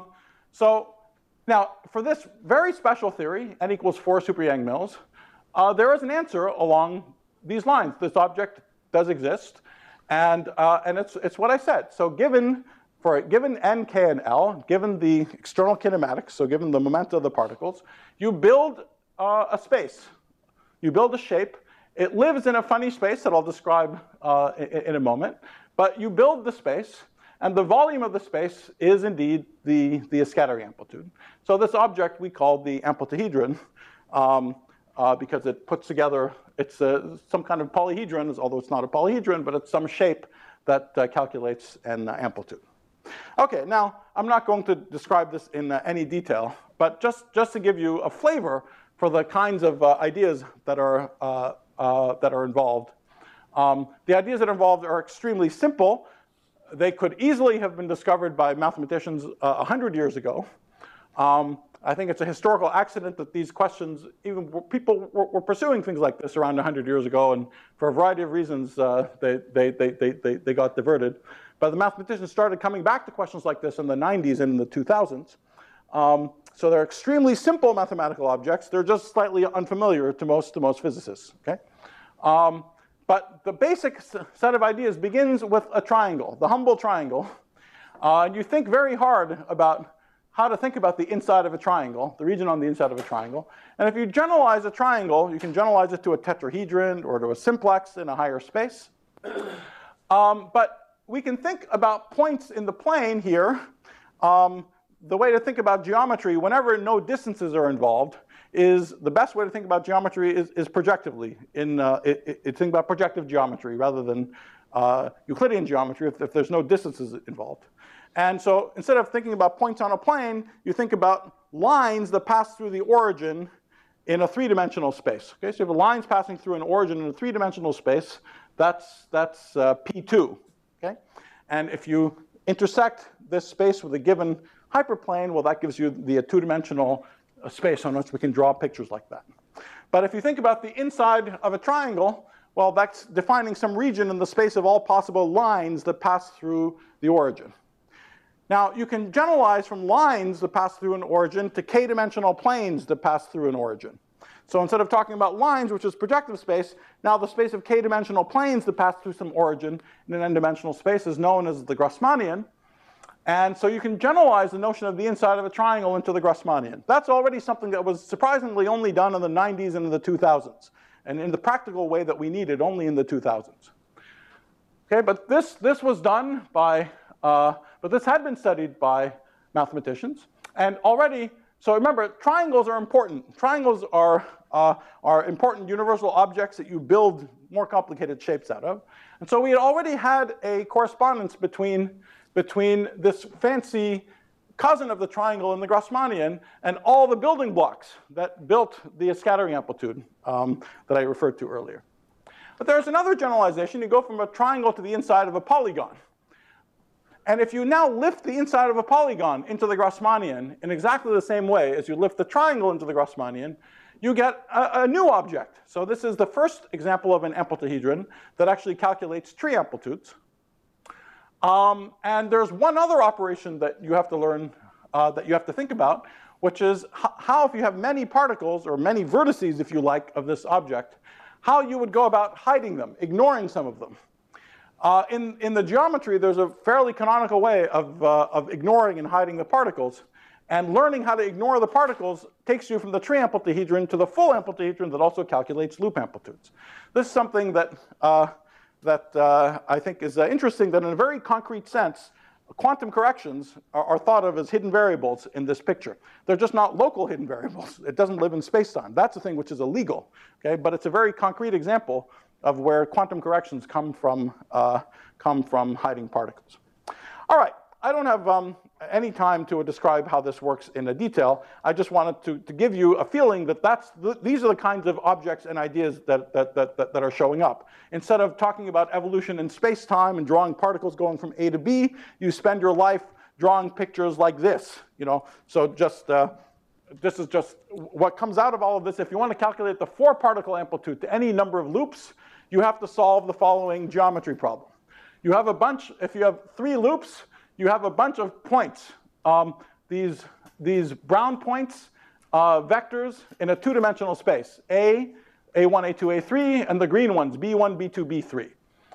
now for this very special theory, n equals 4 super Yang-Mills, there is an answer along these lines. This object does exist, and it's what I said. So given n, k, and l, given the external kinematics, so given the momenta of the particles, you build a space. You build a shape. It lives in a funny space that I'll describe in a moment. But you build the space, and the volume of the space is indeed the scattering amplitude. So this object we call the amplituhedron because it puts together, it's some kind of polyhedron, although it's not a polyhedron, but it's some shape that calculates an amplitude. Okay, now I'm not going to describe this in any detail, but just to give you a flavor for the kinds of ideas that are involved. The ideas that are involved are extremely simple. They could easily have been discovered by mathematicians 100 years ago. I think it's a historical accident that these questions, even people were pursuing things like this around 100 years ago, and for a variety of reasons, they got diverted. But the mathematicians started coming back to questions like this in the 90s and in the 2000s. So they're extremely simple mathematical objects. They're just slightly unfamiliar to most physicists. Okay? But the basic set of ideas begins with a triangle, the humble triangle. And you think very hard about how to think about the inside of a triangle, the region on the inside of a triangle. And if you generalize a triangle, you can generalize it to a tetrahedron or to a simplex in a higher space. But we can think about points in the plane here. The way to think about geometry, whenever no distances are involved, is the best way to think about geometry is projectively. Think about projective geometry rather than Euclidean geometry if there's no distances involved. And so instead of thinking about points on a plane, you think about lines that pass through the origin in a three-dimensional space. Okay, so you have lines passing through an origin in a three-dimensional space. That's P2. Okay, and if you intersect this space with a given hyperplane, well, that gives you the two-dimensional space on which we can draw pictures like that. But if you think about the inside of a triangle, well, that's defining some region in the space of all possible lines that pass through the origin. Now, you can generalize from lines that pass through an origin to k-dimensional planes that pass through an origin. So instead of talking about lines, which is projective space, now the space of k-dimensional planes that pass through some origin in an n-dimensional space is known as the Grassmannian. And so you can generalize the notion of the inside of a triangle into the Grassmannian. That's already something that was surprisingly only done in the 90s and in the 2000s, and in the practical way that we needed only in the 2000s. Okay, but this was done by, but this had been studied by mathematicians, and already, so remember, triangles are important. Triangles are important universal objects that you build more complicated shapes out of. And so we had already had a correspondence between this fancy cousin of the triangle and the Grassmannian and all the building blocks that built the scattering amplitude that I referred to earlier. But there's another generalization. You go from a triangle to the inside of a polygon. And if you now lift the inside of a polygon into the Grassmannian in exactly the same way as you lift the triangle into the Grassmannian, you get a new object. So this is the first example of an amplituhedron that actually calculates tree amplitudes. And there's one other operation that you have to learn, that you have to think about, which is how, if you have many particles, or many vertices, if you like, of this object, how you would go about hiding them, ignoring some of them. In the geometry, there's a fairly canonical way of ignoring and hiding the particles. And learning how to ignore the particles takes you from the tree amplituhedron to the full amplituhedron that also calculates loop amplitudes. This is something that I think is interesting, that in a very concrete sense, quantum corrections are thought of as hidden variables in this picture. They're just not local hidden variables. It doesn't live in space-time. That's a thing which is illegal, okay? But it's a very concrete example of where quantum corrections come from hiding particles. All right, I don't have any time to describe how this works in a detail. I just wanted to give you a feeling that these are the kinds of objects and ideas that are showing up. Instead of talking about evolution in space-time and drawing particles going from A to B, you spend your life drawing pictures like this. So just this is just what comes out of all of this. If you want to calculate the 4-particle amplitude to any number of loops, you have to solve the following geometry problem. You have a bunch, if you have 3 loops, you have a bunch of points. These brown points, vectors in a 2-dimensional space, A1, A2, A3, and the green ones, B1, B2, B3.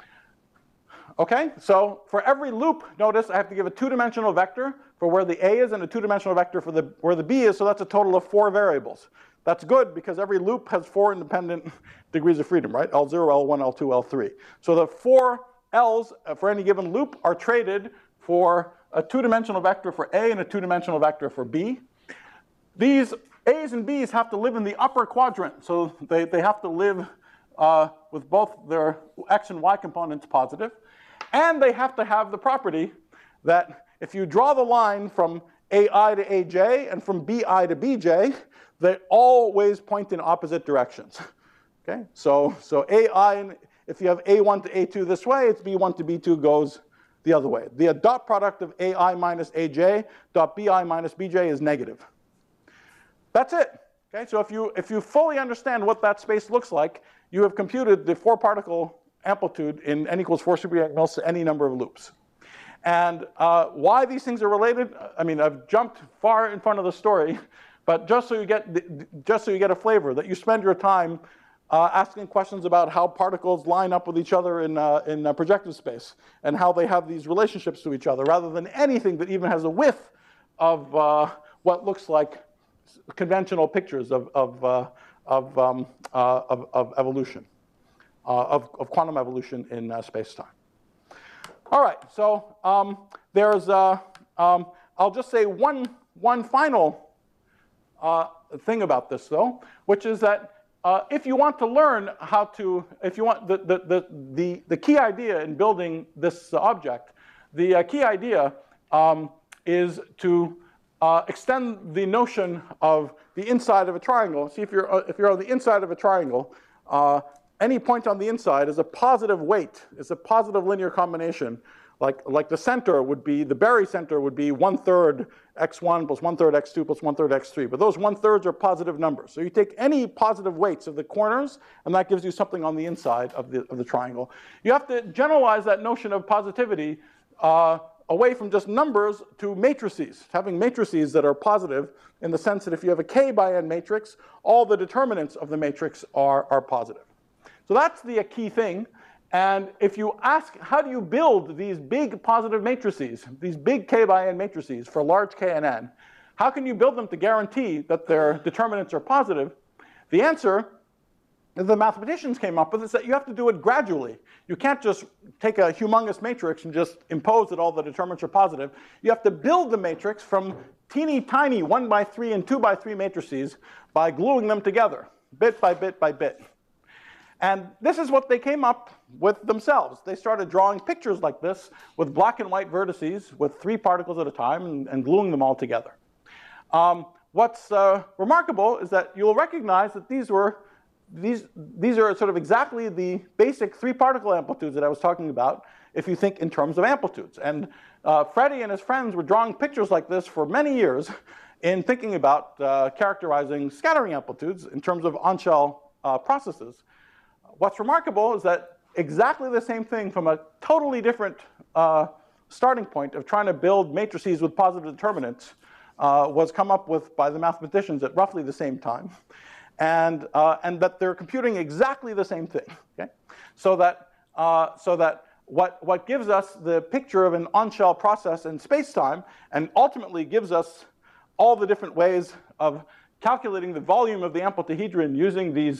Okay, so for every loop, notice I have to give a 2-dimensional vector for where the A is and a 2-dimensional vector for where the B is, so that's a total of 4 variables. That's good because every loop has 4 independent degrees of freedom, right? L0, L1, L2, L3. So the 4 L's for any given loop are traded for a 2-dimensional vector for A and a 2-dimensional vector for B. These A's and B's have to live in the upper quadrant, so they have to live with both their X and Y components positive. And they have to have the property that if you draw the line from AI to AJ and from BI to BJ, they always point in opposite directions. Okay, so AI, if you have A1 to A2 this way, it's B1 to B2 goes the other way. The dot product of AI minus AJ dot BI minus BJ is negative. That's it. Okay, so if you fully understand what that space looks like, you have computed the 4-particle amplitude in n equals 4 super mils to any number of loops. And why these things are related, I mean, I've jumped far in front of the story, but just so you get a flavor, that you spend your time asking questions about how particles line up with each other in projective space and how they have these relationships to each other, rather than anything that even has a whiff of what looks like conventional pictures of evolution, of quantum evolution in space-time. All right, so there's I'll just say one final thing about this, though, which is that if you want to learn how to, if you want the key idea in building this object, the key idea is to extend the notion of the inside of a triangle. See, if you're on the inside of a triangle, any point on the inside is a positive weight. It's a positive linear combination. Like the center would be, the Berry center would be 1/3 x1 plus 1/3 x2 plus 1/3 x3. But those 1/3 are positive numbers. So you take any positive weights of the corners, and that gives you something on the inside of the triangle. You have to generalize that notion of positivity away from just numbers to matrices, having matrices that are positive in the sense that if you have a k by n matrix, all the determinants of the matrix are positive. So that's the key thing. And if you ask, how do you build these big positive matrices, these big k by n matrices for large k and n, how can you build them to guarantee that their determinants are positive? The answer the mathematicians came up with is that you have to do it gradually. You can't just take a humongous matrix and just impose that all the determinants are positive. You have to build the matrix from teeny tiny 1 by 3 and 2 by 3 matrices by gluing them together, bit by bit by bit. And this is what they came up with themselves. They started drawing pictures like this with black and white vertices with 3 particles at a time and gluing them all together. What's remarkable is that you'll recognize that these are sort of exactly the basic 3-particle amplitudes that I was talking about if you think in terms of amplitudes. And Freddie and his friends were drawing pictures like this for many years in thinking about characterizing scattering amplitudes in terms of on-shell processes. What's remarkable is that exactly the same thing from a totally different starting point of trying to build matrices with positive determinants was come up with by the mathematicians at roughly the same time. And that they're computing exactly the same thing. Okay? So that what gives us the picture of an on-shell process in space-time and ultimately gives us all the different ways of calculating the volume of the amplituhedron using these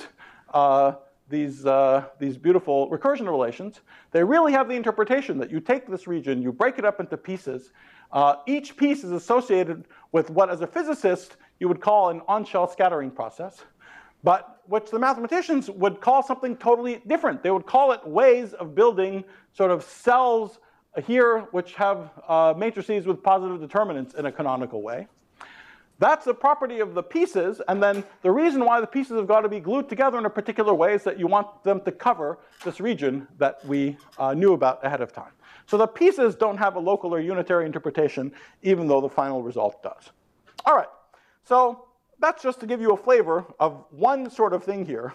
beautiful recursion relations, they really have the interpretation that you take this region, you break it up into pieces. Each piece is associated with what, as a physicist, you would call an on-shell scattering process, but which the mathematicians would call something totally different. They would call it ways of building sort of cells here which have matrices with positive determinants in a canonical way. That's a property of the pieces, and then the reason why the pieces have got to be glued together in a particular way is that you want them to cover this region that we knew about ahead of time. So the pieces don't have a local or unitary interpretation, even though the final result does. All right, so that's just to give you a flavor of one sort of thing here,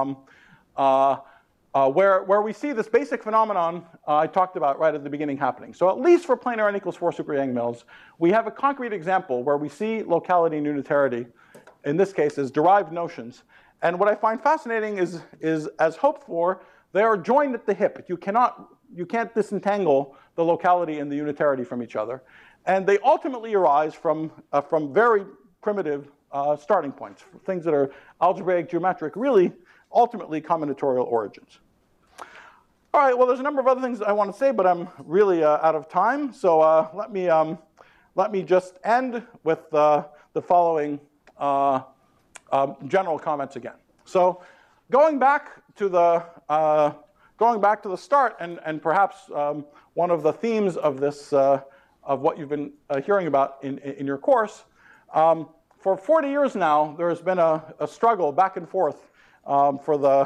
where we see this basic phenomenon I talked about right at the beginning happening. So at least for planar n equals 4 super Yang mills, we have a concrete example where we see locality and unitarity, in this case, as derived notions. And what I find fascinating is as hoped for, they are joined at the hip. You can't disentangle the locality and the unitarity from each other. And they ultimately arise from very primitive starting points, things that are algebraic, geometric, really ultimately combinatorial origins. All right, well, there's a number of other things I want to say, but I'm really out of time. So let me just end with the following general comments again. So going back to the start, and perhaps one of the themes of this of what you've been hearing about in your course. For 40 years now, there has been a struggle back and forth for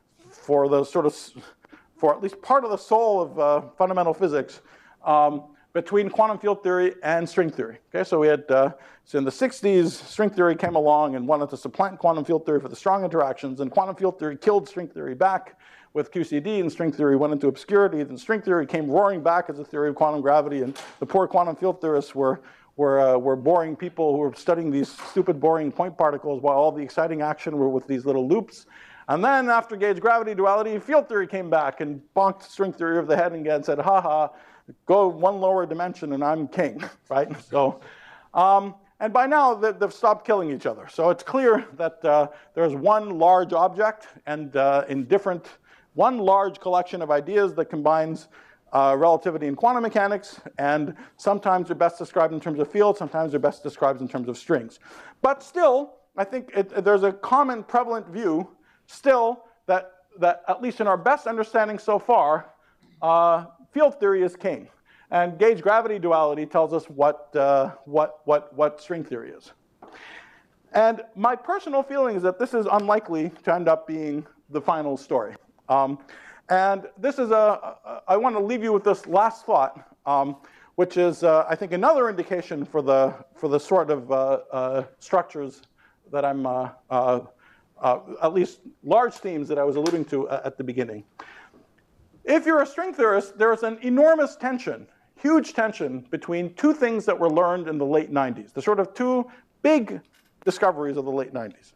at least part of the soul of fundamental physics between quantum field theory and string theory. Okay, so we had so in the 60s, string theory came along and wanted to supplant quantum field theory for the strong interactions, and quantum field theory killed string theory back with QCD, and string theory went into obscurity. Then string theory came roaring back as a theory of quantum gravity, and the poor quantum field theorists were boring people who were studying these stupid, boring point particles while all the exciting action were with these little loops. And then after gauge gravity duality, field theory came back and bonked string theory over the head again and said, ha ha, go one lower dimension and I'm king, right? So, and by now they've stopped killing each other. So it's clear that there's one large object and one large collection of ideas that combines relativity and quantum mechanics, and sometimes they're best described in terms of fields, sometimes they're best described in terms of strings. But still, I think there's a common prevalent view still that at least in our best understanding so far, field theory is king. And gauge gravity duality tells us what string theory is. And my personal feeling is that this is unlikely to end up being the final story. And this is I want to leave you with this last thought, which is, I think, another indication for the sort of structures that I'm, at least large themes that I was alluding to at the beginning. If you're a string theorist, there is an enormous tension, huge tension between two things that were learned in the late 90s, the sort of two big discoveries of the late 90s.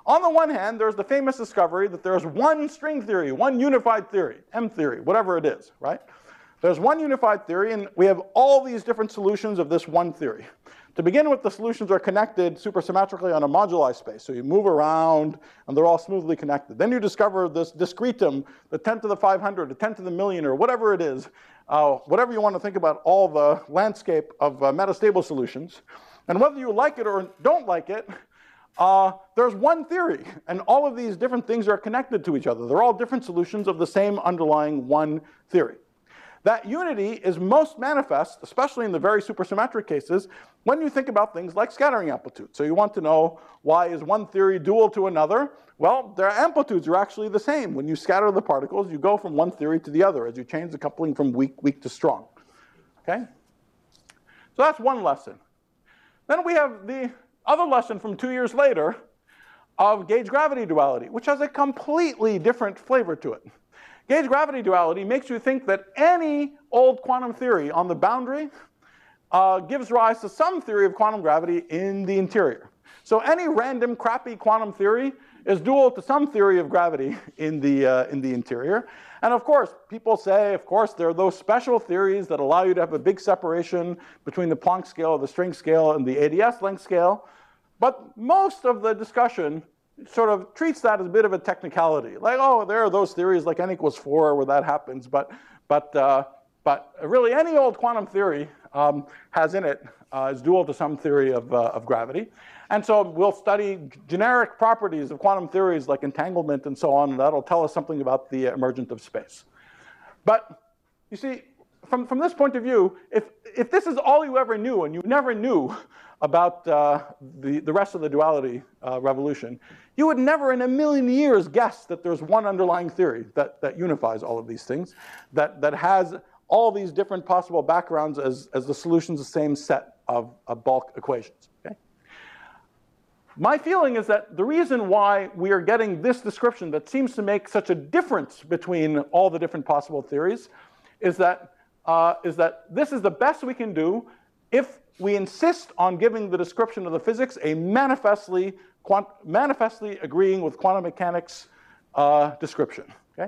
On the one hand, there's the famous discovery that there's one string theory, one unified theory, M theory, whatever it is, right? There's one unified theory, and we have all these different solutions of this one theory. To begin with, the solutions are connected supersymmetrically on a moduli space. So you move around, and they're all smoothly connected. Then you discover this discretum, the 10 to the 500, the 10 to the million, or whatever it is, whatever you want to think about all the landscape of metastable solutions. And whether you like it or don't like it, there's one theory. And all of these different things are connected to each other. They're all different solutions of the same underlying one theory. That unity is most manifest, especially in the very supersymmetric cases, when you think about things like scattering amplitude. So you want to know, why is one theory dual to another? Well, their amplitudes are actually the same. When you scatter the particles, you go from one theory to the other as you change the coupling from weak to strong. Okay? So that's one lesson. Then we have the other lesson from 2 years later of gauge gravity duality, which has a completely different flavor to it. Gauge gravity duality makes you think that any old quantum theory on the boundary gives rise to some theory of quantum gravity in the interior. So any random crappy quantum theory is dual to some theory of gravity in the interior. And of course, people say, of course, there are those special theories that allow you to have a big separation between the Planck scale, the string scale, and the ADS length scale. But most of the discussion sort of treats that as a bit of a technicality. Like, oh, there are those theories like n equals 4 where that happens, but really any old quantum theory has in it is dual to some theory of gravity. And so we'll study generic properties of quantum theories like entanglement and so on, and that'll tell us something about the emergence of space. But you see, from this point of view, if this is all you ever knew and you never knew about the rest of the duality revolution, you would never in a million years guess that there's one underlying theory that unifies all of these things, that has all these different possible backgrounds as the solutions of the same set of bulk equations. Okay? My feeling is that the reason why we are getting this description that seems to make such a difference between all the different possible theories is that this is the best we can do if we insist on giving the description of the physics a manifestly agreeing with quantum mechanics description. Okay?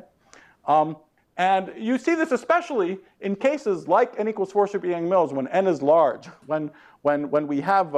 And you see this especially in cases like n equals 4 super Yang-Mills when n is large, when we have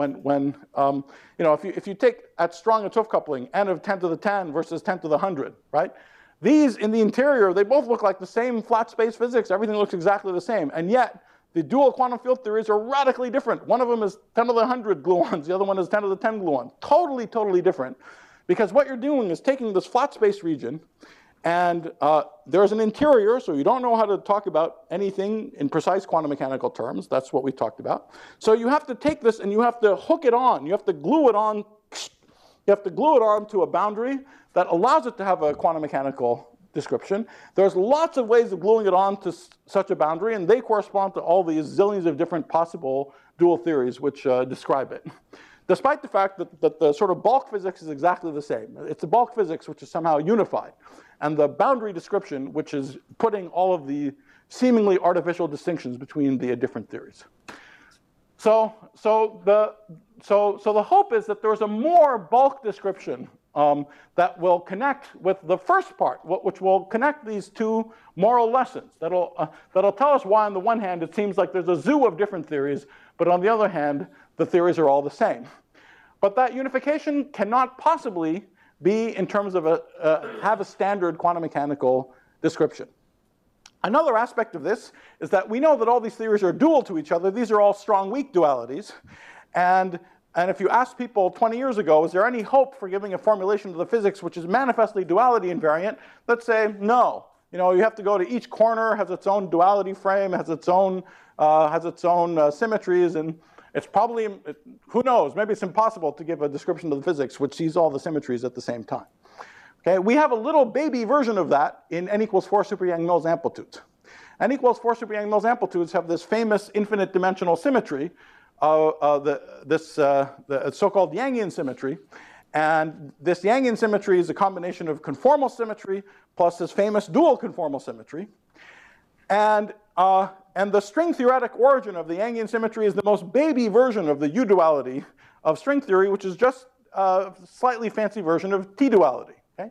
if you take at strong and 't Hooft coupling n of 10 to the 10 versus 10 to the 100, right? These in the interior, they both look like the same flat space physics. Everything looks exactly the same, and yet the dual quantum field theories are radically different. One of them is 10 to the 100 gluons. The other one is 10 to the 10 gluons. Totally different. Because what you're doing is taking this flat space region, and there's an interior, so you don't know how to talk about anything in precise quantum mechanical terms. That's what we talked about. So you have to take this and you have to hook it on. You have to glue it on. You have to glue it on to a boundary that allows it to have a quantum mechanical description. There's lots of ways of gluing it on to such a boundary, and they correspond to all these zillions of different possible dual theories which describe it. Despite the fact that the sort of bulk physics is exactly the same. It's the bulk physics which is somehow unified, and the boundary description which is putting all of the seemingly artificial distinctions between the different theories. So the hope is that there's a more bulk description that will connect with the first part, which will connect these two moral lessons. That'll tell us why, on the one hand, it seems like there's a zoo of different theories, but on the other hand, the theories are all the same. But that unification cannot possibly be in terms of have a standard quantum mechanical description. Another aspect of this is that we know that all these theories are dual to each other. These are all strong-weak dualities. And if you ask people 20 years ago, is there any hope for giving a formulation of the physics which is manifestly duality invariant? Let's say no. You have to go to each corner, has its own duality frame, has its own symmetries, and it's probably, who knows, maybe it's impossible to give a description of the physics which sees all the symmetries at the same time. Okay, we have a little baby version of that in n equals 4 super Yang-Mills amplitudes. N equals 4 super Yang-Mills amplitudes have this famous infinite dimensional symmetry, the so-called Yangian symmetry. And this Yangian symmetry is a combination of conformal symmetry plus this famous dual conformal symmetry. And the string theoretic origin of the Yangian symmetry is the most baby version of the U-duality of string theory, which is just a slightly fancy version of T-duality. Okay?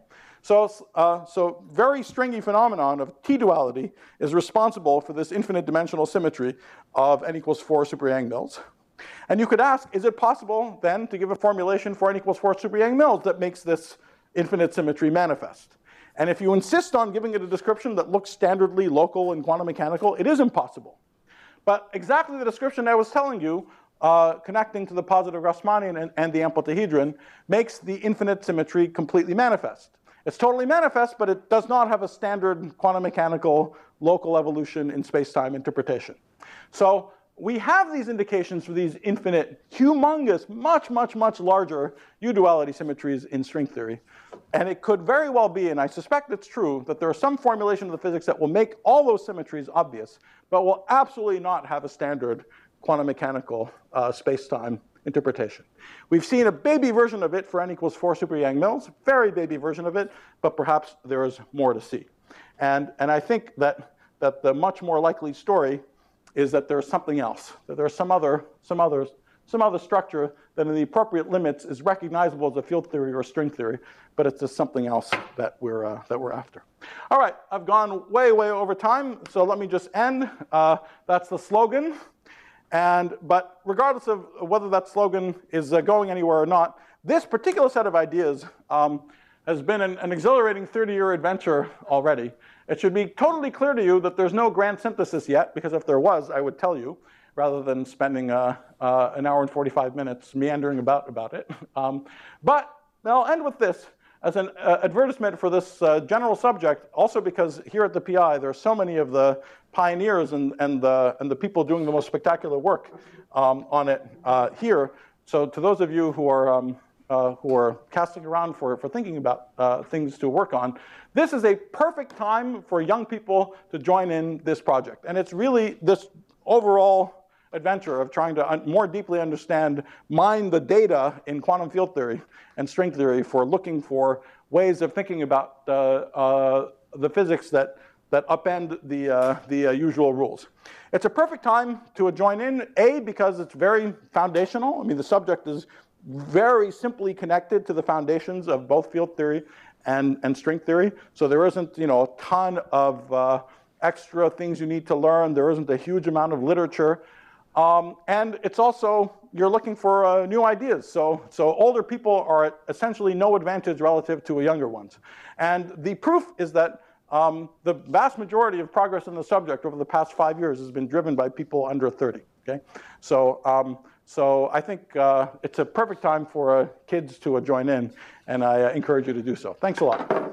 So very stringy phenomenon of T-duality is responsible for this infinite dimensional symmetry of n equals 4 super Yang-Mills. And you could ask, is it possible then to give a formulation for n equals 4 super Yang-Mills that makes this infinite symmetry manifest? And if you insist on giving it a description that looks standardly local and quantum mechanical, it is impossible. But exactly the description I was telling you, connecting to the positive Grassmannian and the amplitahedron, makes the infinite symmetry completely manifest. It's totally manifest, but it does not have a standard quantum mechanical local evolution in space-time interpretation. So we have these indications for these infinite, humongous, much, much, much larger U-duality symmetries in string theory. And it could very well be, and I suspect it's true, that there are some formulation of the physics that will make all those symmetries obvious, but will absolutely not have a standard quantum mechanical space-time interpretation. We've seen a baby version of it for n equals 4 super Yang-Mills, very baby version of it, but perhaps there is more to see. And I think that the much more likely story is that there's something else, that there's some other structure that in the appropriate limits is recognizable as a field theory or a string theory, but it's just something else that we're after. All right, I've gone way, way over time, so let me just end. That's the slogan. But regardless of whether that slogan is going anywhere or not, this particular set of ideas has been an exhilarating 30-year adventure already. It should be totally clear to you that there's no grand synthesis yet, because if there was, I would tell you, rather than spending an hour and 45 minutes meandering about it. But I'll end with this as an advertisement for this general subject, also because here at the PI, there are so many of the pioneers and the people doing the most spectacular work on it here. So to those of you who are casting around for thinking about things to work on, this is a perfect time for young people to join in this project. And it's really this overall adventure of trying to more deeply understand, mine the data in quantum field theory and string theory for looking for ways of thinking about the physics that upend the usual rules. It's a perfect time to join in, A, because it's very foundational. I mean, the subject is very simply connected to the foundations of both field theory and string theory. So there isn't, a ton of extra things you need to learn. There isn't a huge amount of literature. And it's also, you're looking for new ideas. So older people are at essentially no advantage relative to younger ones. And the proof is that the vast majority of progress in the subject over the past 5 years has been driven by people under 30. Okay? So I think it's a perfect time for kids to join in, and I encourage you to do so. Thanks a lot.